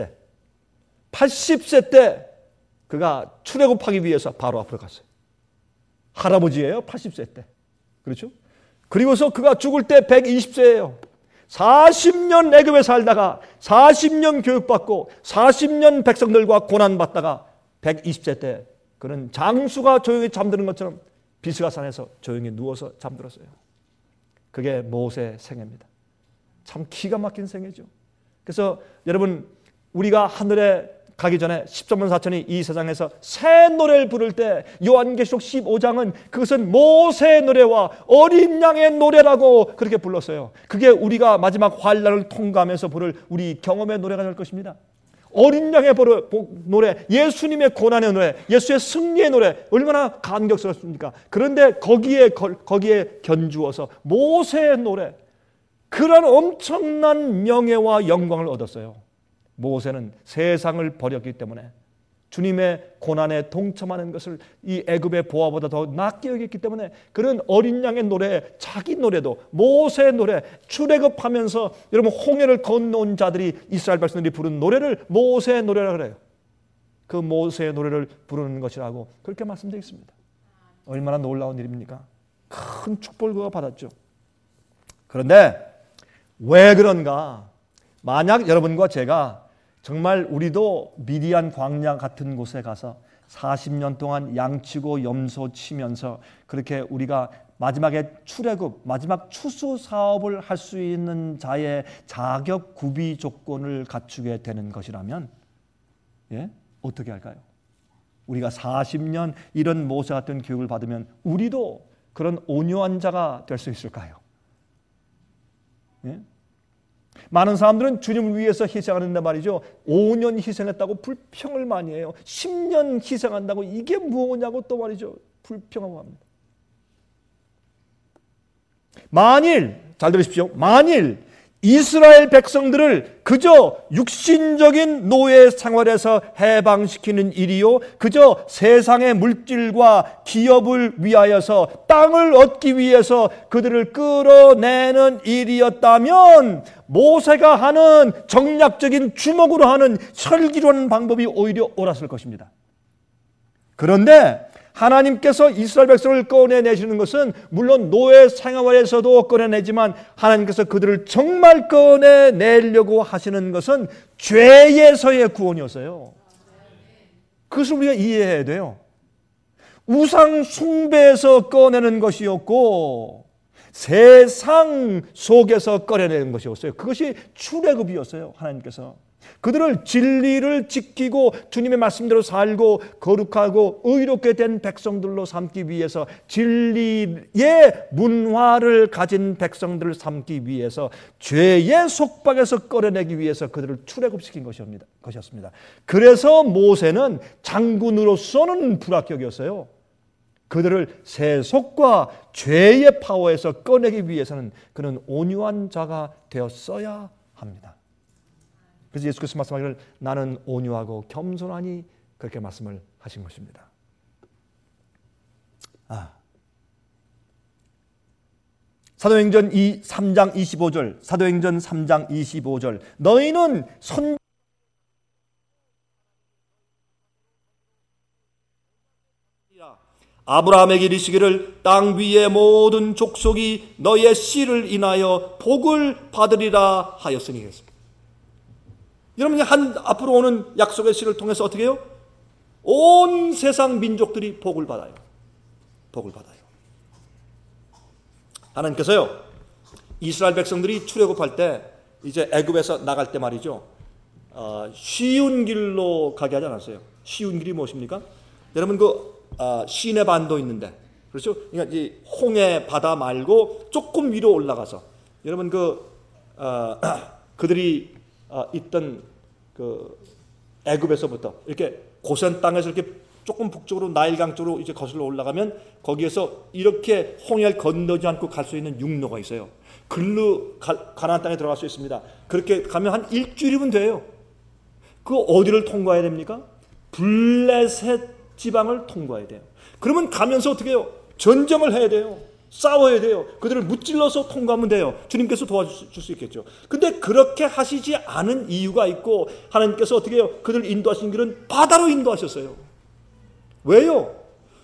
때 그가 출애굽하기 위해서 바로 앞으로 갔어요. 할아버지예요. 80세 때. 그렇죠? 그리고서 그가 죽을 때 120세예요. 40년 애굽에 살다가 40년 교육받고 40년 백성들과 고난받다가 120세 때 그는 장수가 조용히 잠드는 것처럼 비스가산에서 조용히 누워서 잠들었어요. 그게 모세 생애입니다. 참 기가 막힌 생애죠. 그래서 여러분, 우리가 하늘에 가기 전에 13만 4천이 이 세상에서 새 노래를 부를 때 요한계시록 15장은 그것은 모세의 노래와 어린 양의 노래라고 그렇게 불렀어요. 그게 우리가 마지막 환난을 통과하면서 부를 우리 경험의 노래가 될 것입니다. 어린 양의 노래, 예수님의 고난의 노래, 예수의 승리의 노래, 얼마나 감격스럽습니까? 그런데 거기에 견주어서 모세의 노래, 그런 엄청난 명예와 영광을 얻었어요. 모세는 세상을 버렸기 때문에, 주님의 고난에 동참하는 것을 이 애굽의 보화보다 더 낫게 여겼기 때문에 그런 어린 양의 노래, 자기 노래도 모세의 노래, 출애굽하면서 여러분 홍해를 건너온 자들이, 이스라엘 백성들이 부른 노래를 모세의 노래라 그래요. 그 모세의 노래를 부르는 것이라고 그렇게 말씀되어 있습니다. 얼마나 놀라운 일입니까? 큰 축복을 그가 받았죠. 그런데 왜 그런가? 만약 여러분과 제가 정말 우리도 미디안 광야 같은 곳에 가서 40년 동안 양치고 염소 치면서 그렇게 우리가 마지막에 출애굽, 마지막 추수 사업을 할 수 있는 자의 자격 구비 조건을 갖추게 되는 것이라면, 어떻게 할까요? 우리가 40년 이런 모세 같은 교육을 받으면 우리도 그런 온유한 자가 될 수 있을까요? 많은 사람들은 주님을 위해서 희생하는데 말이죠, 5년 희생했다고 불평을 많이 해요. 10년 희생한다고 이게 뭐냐고 또 말이죠, 불평하고 합니다. 만일, 잘 들으십시오, 만일 이스라엘 백성들을 그저 육신적인 노예 생활에서 해방시키는 일이요, 그저 세상의 물질과 기업을 위하여서 땅을 얻기 위해서 그들을 끌어내는 일이었다면 모세가 하는 정략적인 주먹으로 하는 설기로 하는 방법이 오히려 옳았을 것입니다. 그런데 하나님께서 이스라엘 백성을 꺼내내시는 것은 물론 노예 생활에서도 꺼내내지만 하나님께서 그들을 정말 꺼내내려고 하시는 것은 죄에서의 구원이었어요. 그것을 우리가 이해해야 돼요. 우상 숭배에서 꺼내는 것이었고 세상 속에서 꺼내내는 것이었어요. 그것이 출애굽이었어요. 하나님께서 그들을 진리를 지키고 주님의 말씀대로 살고 거룩하고 의롭게 된 백성들로 삼기 위해서, 진리의 문화를 가진 백성들을 삼기 위해서, 죄의 속박에서 꺼내내기 위해서 그들을 출애굽시킨 것이었습니다. 그래서 모세는 장군으로서는 불합격이었어요. 그들을 세속과 죄의 파워에서 꺼내기 위해서는 그는 온유한 자가 되었어야 합니다. 그래서 예수께서 말씀하기를 나는 온유하고 겸손하니 그렇게 말씀을 하신 것입니다. 사도행전 3장 25절, 사도행전 3장 25절. 너희는 선 아브라함에게 이르시기를 땅 위의 모든 족속이 너의 씨를 인하여 복을 받으리라 하였으니 그랬습니다. 여러분이 앞으로 오는 약속의 씨를 통해서 어떻게 해요? 온 세상 민족들이 복을 받아요. 복을 받아요. 하나님께서요, 이스라엘 백성들이 출애굽할 때 이제 애굽에서 나갈 때 말이죠, 쉬운 길로 가게 하지 않았어요. 쉬운 길이 무엇입니까? 여러분 시내 반도 있는데, 그렇죠? 그러니까 이 홍해 바다 말고 조금 위로 올라가서, 여러분 그들이 있던 애굽에서부터 이렇게 고센 땅에서 이렇게 조금 북쪽으로 나일강 쪽으로 이제 거슬러 올라가면 거기에서 이렇게 홍해를 건너지 않고 갈 수 있는 육로가 있어요. 글로 가나안 땅에 들어갈 수 있습니다. 그렇게 가면 한 일주일이면 돼요. 그 어디를 통과해야 됩니까? 블레셋 지방을 통과해야 돼요. 그러면 가면서 어떻게 해요? 전쟁을 해야 돼요. 싸워야 돼요. 그들을 무찔러서 통과하면 돼요. 주님께서 도와줄 수 있겠죠. 근데 그렇게 하시지 않은 이유가 있고, 하나님께서 어떻게 해요? 그들을 인도하신 길은 바다로 인도하셨어요. 왜요?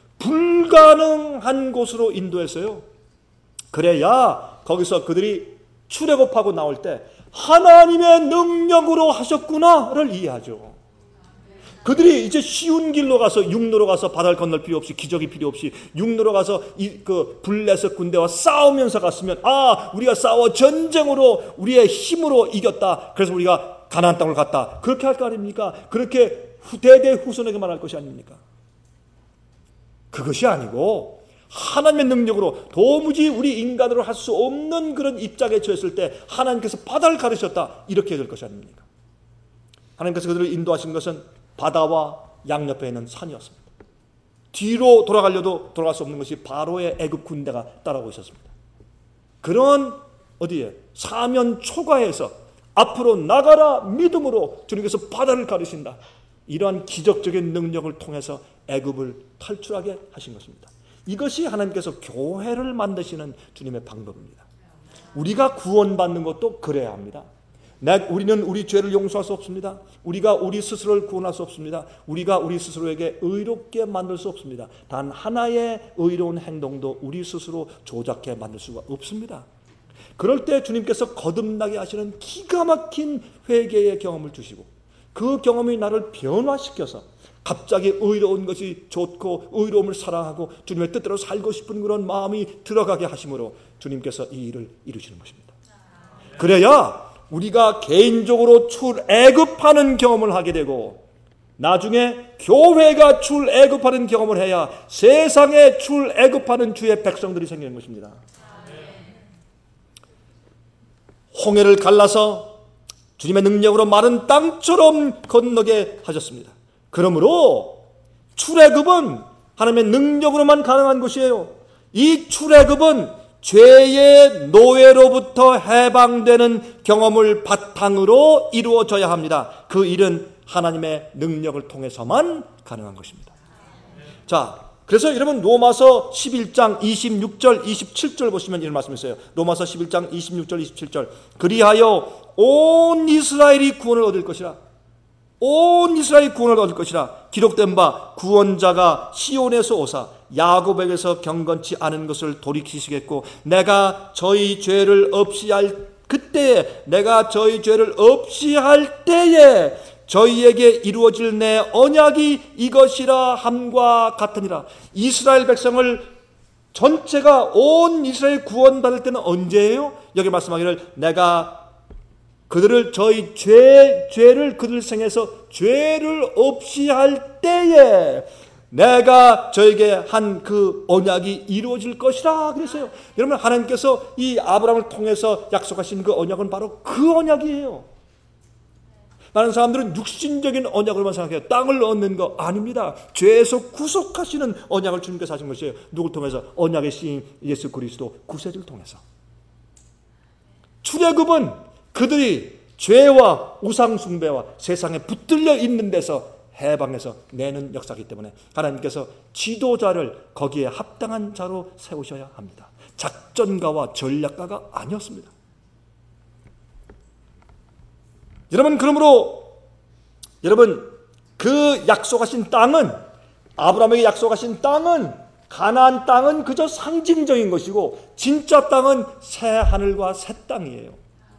불가능한 곳으로 인도했어요. 그래야 거기서 그들이 출애굽하고 나올 때 하나님의 능력으로 하셨구나를 이해하죠. 그들이 이제 쉬운 길로 가서 육로로 가서 바다를 건널 필요 없이, 기적이 필요 없이 육로로 가서 블레셋 군대와 싸우면서 갔으면, 우리가 싸워 전쟁으로 우리의 힘으로 이겼다, 그래서 우리가 가나안 땅을 갔다, 그렇게 할 거 아닙니까? 그렇게 대대 후손에게 말할 것이 아닙니까? 그것이 아니고 하나님의 능력으로 도무지 우리 인간으로 할 수 없는 그런 입장에 처했을 때 하나님께서 바다를 가르셨다, 이렇게 될 것이 아닙니까? 하나님께서 그들을 인도하신 것은 바다와 양옆에 있는 산이었습니다. 뒤로 돌아가려도 돌아갈 수 없는 것이 바로의 애굽 군대가 따라오고 있었습니다. 그런 어디에 사면 초과해서 앞으로 나가라 믿음으로 주님께서 바다를 가르신다, 이러한 기적적인 능력을 통해서 애굽을 탈출하게 하신 것입니다. 이것이 하나님께서 교회를 만드시는 주님의 방법입니다. 우리가 구원받는 것도 그래야 합니다. 우리는 우리 죄를 용서할 수 없습니다. 우리가 우리 스스로를 구원할 수 없습니다. 우리가 우리 스스로에게 의롭게 만들 수 없습니다. 단 하나의 의로운 행동도 우리 스스로 조작해 만들 수가 없습니다. 그럴 때 주님께서 거듭나게 하시는 기가 막힌 회개의 경험을 주시고, 그 경험이 나를 변화시켜서 갑자기 의로운 것이 좋고 의로움을 사랑하고 주님의 뜻대로 살고 싶은 그런 마음이 들어가게 하심으로 주님께서 이 일을 이루시는 것입니다. 그래야 우리가 개인적으로 출애굽하는 경험을 하게 되고, 나중에 교회가 출애굽하는 경험을 해야 세상에 출애굽하는 주의 백성들이 생기는 것입니다. 홍해를 갈라서 주님의 능력으로 마른 땅처럼 건너게 하셨습니다. 그러므로 출애굽은 하나님의 능력으로만 가능한 것이에요. 이 출애굽은 죄의 노예로부터 해방되는 경험을 바탕으로 이루어져야 합니다. 그 일은 하나님의 능력을 통해서만 가능한 것입니다. 자, 그래서 여러분 로마서 11장 26절 27절 보시면 이런 말씀이 있어요. 로마서 11장 26절 27절. 그리하여 온 이스라엘이 구원을 얻을 것이라. 온 이스라엘이 구원을 얻을 것이라. 기록된 바 구원자가 시온에서 오사 야곱에게서 경건치 않은 것을 돌이키시겠고, 내가 저희 죄를 없이 할 그때에, 내가 저희 죄를 없이 할 때에 저희에게 이루어질 내 언약이 이것이라 함과 같으니라. 이스라엘 백성을 전체가 온 이스라엘 구원받을 때는 언제예요? 여기 말씀하기를 내가 그들을 저희 죄를 그들 생에서 죄를 없이 할 때에 내가 저에게 한 그 언약이 이루어질 것이라 그랬어요. 여러분, 하나님께서 이 아브라함을 통해서 약속하신 그 언약은 바로 그 언약이에요. 많은 사람들은 육신적인 언약으로만 생각해요. 땅을 얻는 거 아닙니다. 죄에서 구속하시는 언약을 주님께서 하신 것이에요. 누굴 통해서? 언약의 신 예수 그리스도 구세주를 통해서. 출애굽은 그들이 죄와 우상 숭배와 세상에 붙들려 있는 데서 해방해서 내는 역사이기 때문에 하나님께서 지도자를 거기에 합당한 자로 세우셔야 합니다. 작전가와 전략가가 아니었습니다. 여러분, 그러므로 여러분, 그 약속하신 땅은, 아브라함에게 약속하신 땅은, 가나안 땅은 그저 상징적인 것이고 진짜 땅은 새 하늘과 새 땅이에요.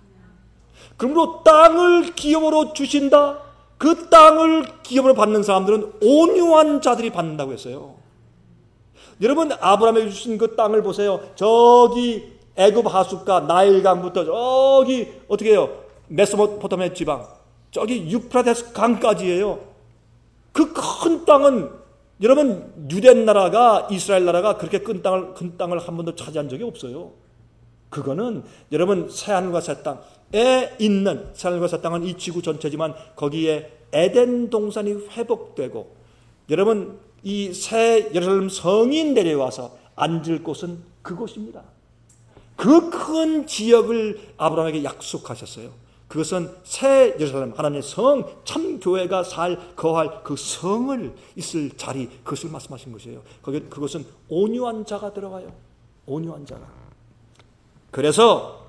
그러므로 땅을 기업으로 주신다. 그 땅을 기업으로 받는 사람들은 온유한 자들이 받는다고 했어요. 여러분, 아브라함에게 주신 그 땅을 보세요. 저기 애굽 하숫가 나일강부터 저기 어떻게 해요? 메소포타미아 지방, 저기 유프라테스 강까지예요. 그 큰 땅은 여러분, 유대 나라가, 이스라엘 나라가 그렇게 큰 땅을 한 번도 차지한 적이 없어요. 그거는 여러분, 새하늘과 새 땅에 있는, 새하늘과 새 땅은 이 지구 전체지만 거기에 에덴 동산이 회복되고, 여러분, 이 새 예루살렘 성이 내려와서 앉을 곳은 그곳입니다. 그 큰 지역을 아브라함에게 약속하셨어요. 그것은 새 예루살렘, 하나님의 성, 참 교회가 거할 그 성을 있을 자리, 그것을 말씀하신 것이에요. 그것은 온유한 자가 들어가요. 온유한 자가. 그래서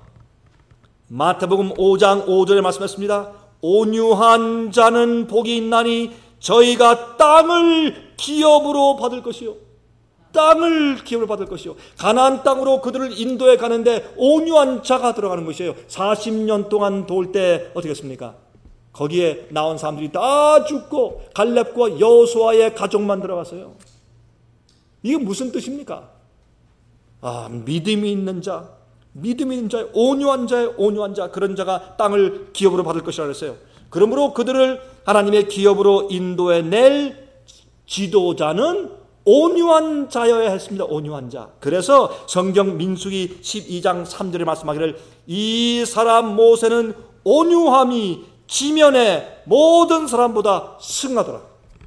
마태복음 5장 5절에 말씀했습니다. 온유한 자는 복이 있나니 저희가 땅을 기업으로 받을 것이요. 땅을 기업으로 받을 것이요. 가나안 땅으로 그들을 인도해 가는데 온유한 자가 들어가는 것이에요. 40년 동안 돌 때 어떻게 했습니까? 거기에 나온 사람들이 다 죽고 갈렙과 여호수아의 가족만 들어갔어요. 이게 무슨 뜻입니까? 믿음이 있는 자, 믿음이 있는 자의 온유한 자, 그런 자가 땅을 기업으로 받을 것이라고 했어요. 그러므로 그들을 하나님의 기업으로 인도해 낼 지도자는 온유한 자여야 했습니다. 온유한 자. 그래서 성경 민수기 12장 3절에 말씀하기를 이 사람 모세는 온유함이 지면의 모든 사람보다 승하더라.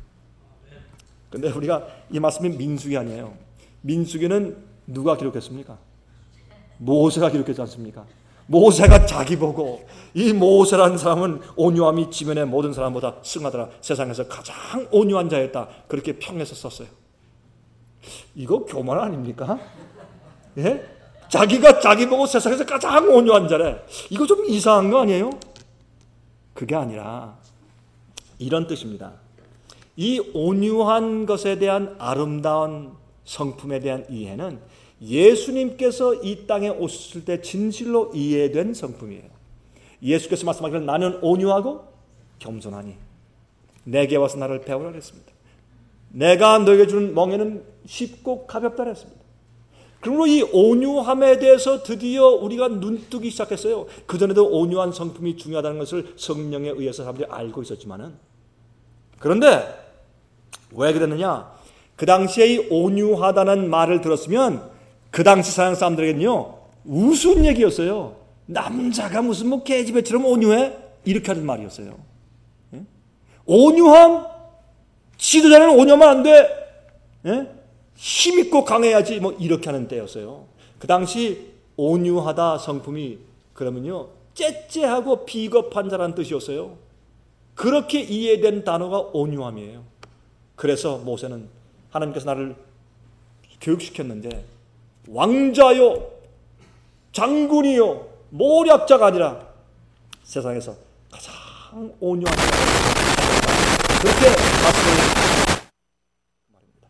근데 우리가 이 말씀이 민수기 아니에요. 민수기는 누가 기록했습니까? 모세가 기록했지 않습니까? 모세가 자기 보고 이 모세라는 사람은 온유함이 지면의 모든 사람보다 승하더라. 세상에서 가장 온유한 자였다. 그렇게 평해서 썼어요. 이거 교만 아닙니까? 예? 자기가 자기 보고 세상에서 가장 온유한 자래. 이거 좀 이상한 거 아니에요? 그게 아니라 이런 뜻입니다. 이 온유한 것에 대한 아름다운 성품에 대한 이해는 예수님께서 이 땅에 오셨을 때 진실로 이해된 성품이에요. 예수께서 말씀하기를 나는 온유하고 겸손하니 내게 와서 나를 배우라 그랬습니다. 내가 너에게 주는 멍에는 쉽고 가볍다 그랬습니다. 그러므로 이 온유함에 대해서 드디어 우리가 눈뜨기 시작했어요. 그전에도 온유한 성품이 중요하다는 것을 성령에 의해서 사람들이 알고 있었지만은, 그런데 왜 그랬느냐? 그 당시에 이 온유하다는 말을 들었으면 그 당시 서양 사람들에게는요 우스운 얘기였어요. 남자가 무슨 뭐 계집애처럼 온유해? 이렇게 하는 말이었어요. 온유함? 지도자는 온유하면 안 돼. 힘있고 강해야지. 뭐 이렇게 하는 때였어요. 그 당시 온유하다 성품이 그러면요 째째하고 비겁한 자라는 뜻이었어요. 그렇게 이해된 단어가 온유함이에요. 그래서 모세는 하나님께서 나를 교육시켰는데 왕자요 장군이요 모략자가 아니라 세상에서 가장 온유한 자가 그렇게 말씀을 말입니다.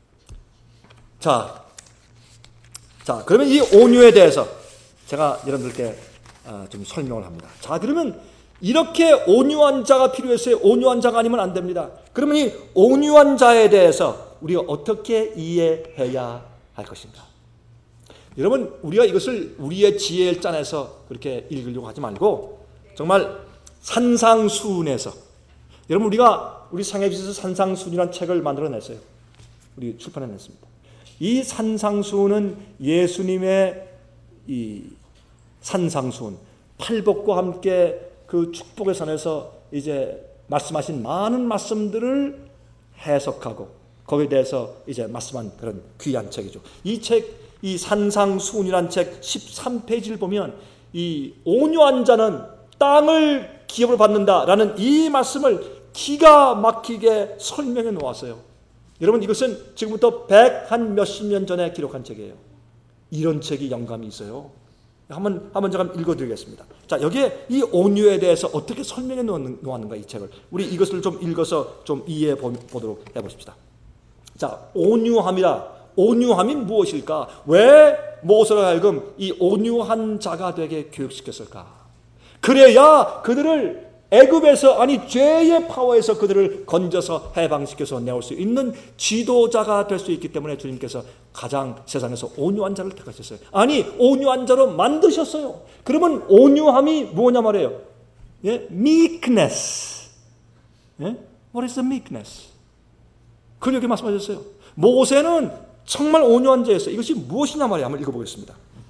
자, 그러면 이 온유에 대해서 제가 여러분들께 좀 설명을 합니다. 자, 그러면 이렇게 온유한 자가 필요했어요. 온유한 자가 아니면 안 됩니다. 그러면 이 온유한 자에 대해서 우리가 어떻게 이해해야 할 것인가? 여러분, 우리가 이것을 우리의 지혜를 짜내서 그렇게 읽으려고 하지 말고 정말 산상수훈에서, 여러분 우리 상해비에서 산상수훈이라는 책을 만들어냈어요. 우리 출판해냈습니다. 이 산상수훈은 예수님의 이 산상수훈, 팔복과 함께 그 축복의 산에서 이제 말씀하신 많은 말씀들을 해석하고 거기에 대해서 이제 말씀한 그런 귀한 책이죠. 이 책, 이 산상수훈이라는 책 13페이지를 보면 이 온유한 자는 땅을 기업으로 받는다라는 이 말씀을 기가 막히게 설명해 놓았어요. 여러분, 이것은 지금부터 100한 몇십 년 전에 기록한 책이에요. 이런 책이 영감이 있어요. 한번 제가 읽어드리겠습니다. 자, 여기에 이 온유에 대해서 어떻게 설명해 놓았는가, 이 책을. 우리 이것을 좀 읽어서 좀 이해해 보도록 해보십시다. 자, 온유함이 무엇일까? 왜 모세로 하여금 이 온유한 자가 되게 교육시켰을까? 그래야 그들을 애굽에서, 아니 죄의 파워에서 그들을 건져서 해방시켜서 내올 수 있는 지도자가 될 수 있기 때문에 주님께서 가장 세상에서 온유한 자를 택하셨어요. 아니, 온유한 자로 만드셨어요. 그러면 온유함이 뭐냐 말이에요? 예? meekness. 예? What is the meekness? 그걸 여기 말씀하셨어요. 모세는 정말 온유한 자였어요. 이것이 무엇이냐 말이에요. 한번 읽어보겠습니다.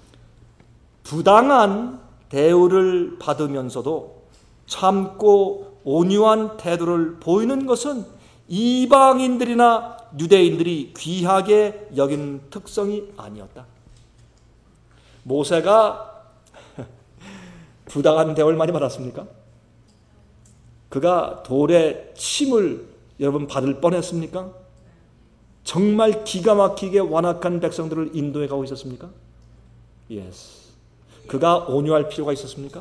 부당한 대우를 받으면서도 참고 온유한 태도를 보이는 것은 이방인들이나 유대인들이 귀하게 여긴 특성이 아니었다. 모세가 부당한 대우를 많이 받았습니까? 그가 돌에 침을 여러분 받을 뻔했습니까? 정말 기가 막히게 완악한 백성들을 인도해 가고 있었습니까? Yes. 그가 온유할 필요가 있었습니까?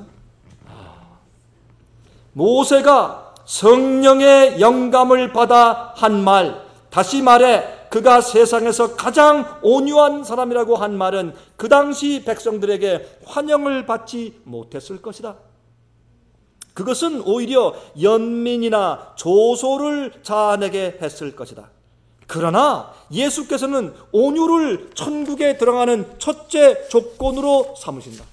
모세가 성령의 영감을 받아 한 말, 다시 말해 그가 세상에서 가장 온유한 사람이라고 한 말은 그 당시 백성들에게 환영을 받지 못했을 것이다. 그것은 오히려 연민이나 조소를 자아내게 했을 것이다. 그러나 예수께서는 온유를 천국에 들어가는 첫째 조건으로 삼으신다.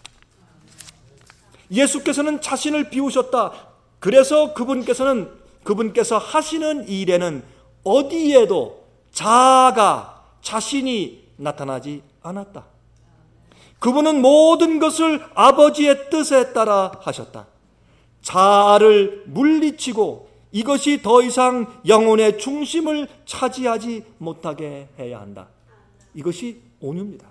예수께서는 자신을 비우셨다. 그래서 그분께서 하시는 일에는 어디에도 자아가, 자신이 나타나지 않았다. 그분은 모든 것을 아버지의 뜻에 따라 하셨다. 자아를 물리치고 이것이 더 이상 영혼의 중심을 차지하지 못하게 해야 한다. 이것이 온유입니다.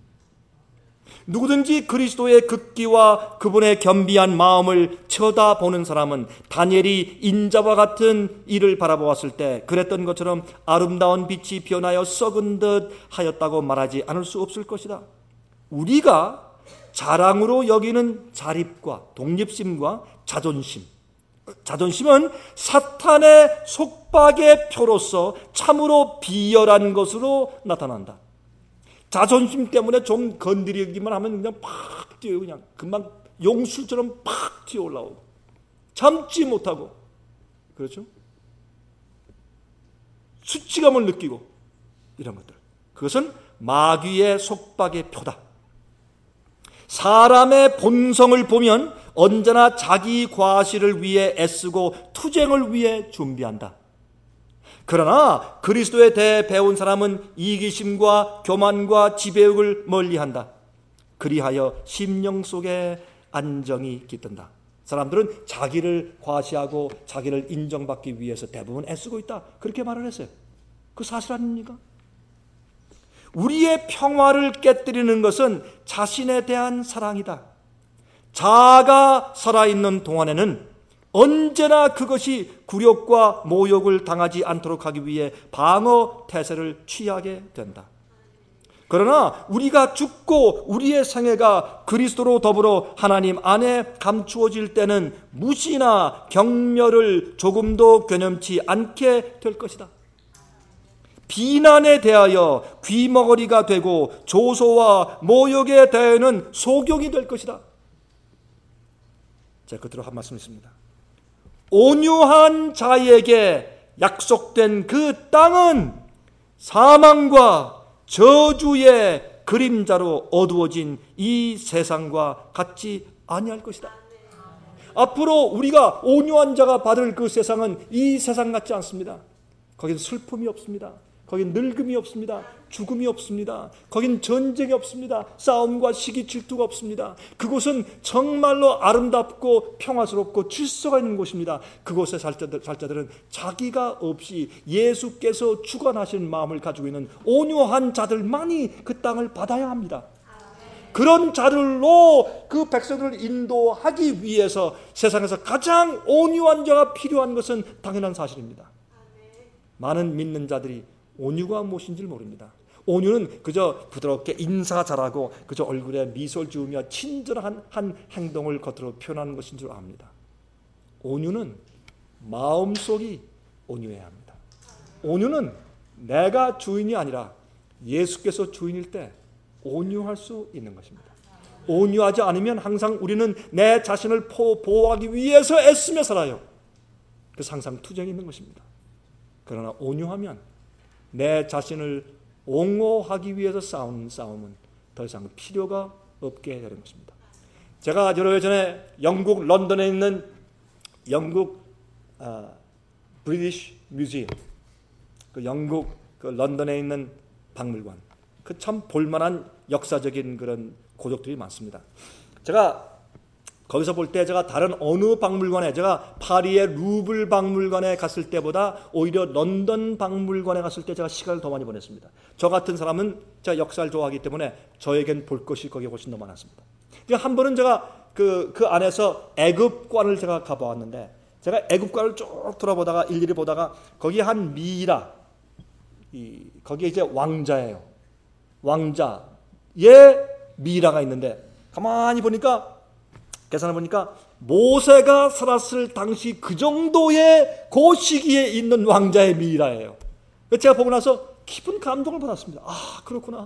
누구든지 그리스도의 극기와 그분의 겸비한 마음을 쳐다보는 사람은 다니엘이 인자와 같은 이를 바라보았을 때 그랬던 것처럼 아름다운 빛이 변하여 썩은 듯 하였다고 말하지 않을 수 없을 것이다. 우리가 자랑으로 여기는 자립과 독립심과 자존심은 사탄의 속박의 표로서 참으로 비열한 것으로 나타난다. 자존심 때문에 좀 건드리기만 하면 그냥 팍 뛰어요. 그냥 금방 용술처럼 팍 튀어 올라오고 참지 못하고, 그렇죠? 수치감을 느끼고 이런 것들, 그것은 마귀의 속박의 표다. 사람의 본성을 보면 언제나 자기 과시를 위해 애쓰고 투쟁을 위해 준비한다. 그러나 그리스도에 대해 배운 사람은 이기심과 교만과 지배욕을 멀리한다. 그리하여 심령 속에 안정이 깃든다. 사람들은 자기를 과시하고 자기를 인정받기 위해서 대부분 애쓰고 있다. 그렇게 말을 했어요. 그 사실 아닙니까? 우리의 평화를 깨뜨리는 것은 자신에 대한 사랑이다. 자아가 살아있는 동안에는 언제나 그것이 굴욕과 모욕을 당하지 않도록 하기 위해 방어 태세를 취하게 된다. 그러나 우리가 죽고 우리의 생애가 그리스도로 더불어 하나님 안에 감추어질 때는 무시나 경멸을 조금도 괴념치 않게 될 것이다. 비난에 대하여 귀머거리가 되고 조소와 모욕에 대하여는 소경이 될 것이다. 제가 끝으로 한 말씀 있습니다. 온유한 자에게 약속된 그 땅은 사망과 저주의 그림자로 어두워진 이 세상과 같지 아니할 것이다. 앞으로 우리가 온유한 자가 받을 그 세상은 이 세상 같지 않습니다. 거기는 슬픔이 없습니다. 거긴 늙음이 없습니다. 죽음이 없습니다. 거긴 전쟁이 없습니다. 싸움과 시기 질투가 없습니다. 그곳은 정말로 아름답고 평화스럽고 질서가 있는 곳입니다. 그곳에 살 자들은 자기가 없이 예수께서 주관하시는 마음을 가지고 있는 온유한 자들만이 그 땅을 받아야 합니다. 그런 자들로 그 백성들을 인도하기 위해서 세상에서 가장 온유한 자가 필요한 것은 당연한 사실입니다. 많은 믿는 자들이 온유가 무엇인지 모릅니다. 온유는 그저 부드럽게 인사 잘하고 그저 얼굴에 미소를 지으며 친절한 한 행동을 겉으로 표현하는 것인 줄 압니다. 온유는 마음속이 온유해야 합니다. 온유는 내가 주인이 아니라 예수께서 주인일 때 온유할 수 있는 것입니다. 온유하지 않으면 항상 우리는 내 자신을 보호하기 위해서 애쓰며 살아요. 그래서 항상 투쟁이 있는 것입니다. 그러나 온유하면 내 자신을 옹호하기 위해서 싸우는 싸움은 더 이상 필요가 없게 되는 것입니다. 제가 여러 해 전에 영국 런던에 있는 영국 브리티시 뮤지엄, 그 영국 그 런던에 있는 박물관, 그 참 볼만한 역사적인 그런 고적들이 많습니다. 제가 거기서 볼 때 제가 다른 어느 박물관에, 제가 파리의 루블 박물관에 갔을 때보다 오히려 런던 박물관에 갔을 때 제가 시간을 더 많이 보냈습니다. 저 같은 사람은 제가 역사를 좋아하기 때문에 저에겐 볼 것이 거기에 훨씬 더 많았습니다. 한 번은 제가 그 안에서 애굽관을 제가 가보았는데, 제가 애굽관을 쭉 돌아보다가 일일이 보다가 거기 한 미이라, 거기에 이제 왕자예요. 왕자의 미이라가 있는데 가만히 보니까, 계산해 보니까 모세가 살았을 당시 그 정도의 그 시기에 있는 왕자의 미이라예요. 제가 보고 나서 깊은 감동을 받았습니다. 아, 그렇구나.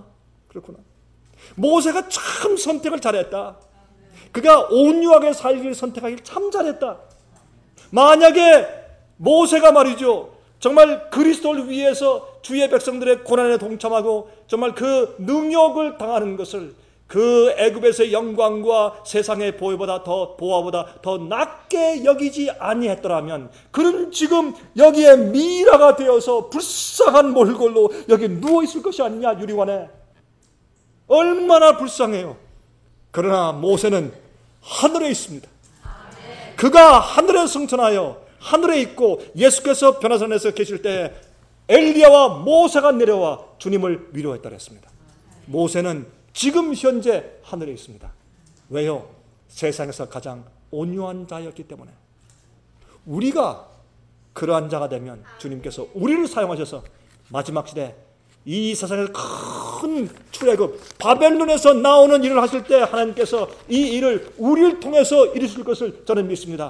모세가 참 선택을 잘했다. 그가 온유하게 살기를 선택하기를 참 잘했다. 만약에 모세가 말이죠, 정말 그리스도를 위해서 주의 백성들의 고난에 동참하고 정말 그 능욕을 당하는 것을 그 애굽에서의 영광과 세상의 보호보다 더 낮게 여기지 아니했더라면 그는 지금 여기에 미라가 되어서 불쌍한 몰골로 여기 누워 있을 것이 아니냐, 유리관에. 얼마나 불쌍해요. 그러나 모세는 하늘에 있습니다. 그가 하늘에 승천하여 하늘에 있고, 예수께서 변화산에서 계실 때 엘리야와 모세가 내려와 주님을 위로했다 그랬습니다. 모세는 지금 현재 하늘에 있습니다. 왜요? 세상에서 가장 온유한 자였기 때문에. 우리가 그러한 자가 되면 주님께서 우리를 사용하셔서 마지막 시대 이 세상에서 큰 출애굽, 바벨론에서 나오는 일을 하실 때 하나님께서 이 일을 우리를 통해서 이루실 것을 저는 믿습니다.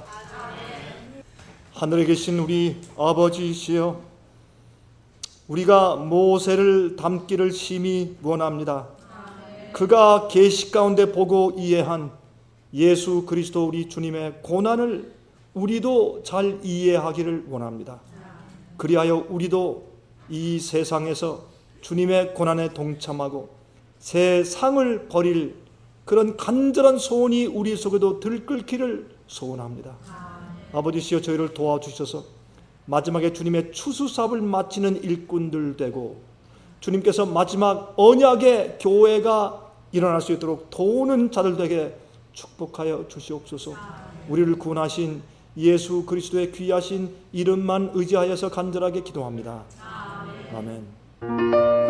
하늘에 계신 우리 아버지시여, 우리가 모세를 닮기를 심히 원합니다. 그가 계시 가운데 보고 이해한 예수 그리스도 우리 주님의 고난을 우리도 잘 이해하기를 원합니다. 그리하여 우리도 이 세상에서 주님의 고난에 동참하고 세상을 버릴 그런 간절한 소원이 우리 속에도 들끓기를 소원합니다. 아버지시여, 저희를 도와주셔서 마지막에 주님의 추수사업을 마치는 일꾼들 되고 주님께서 마지막 언약의 교회가 일어날 수 있도록 도우는 자들에게 축복하여 주시옵소서. 우리를 구원하신 예수 그리스도의 귀하신 이름만 의지하여서 간절하게 기도합니다. 아멘.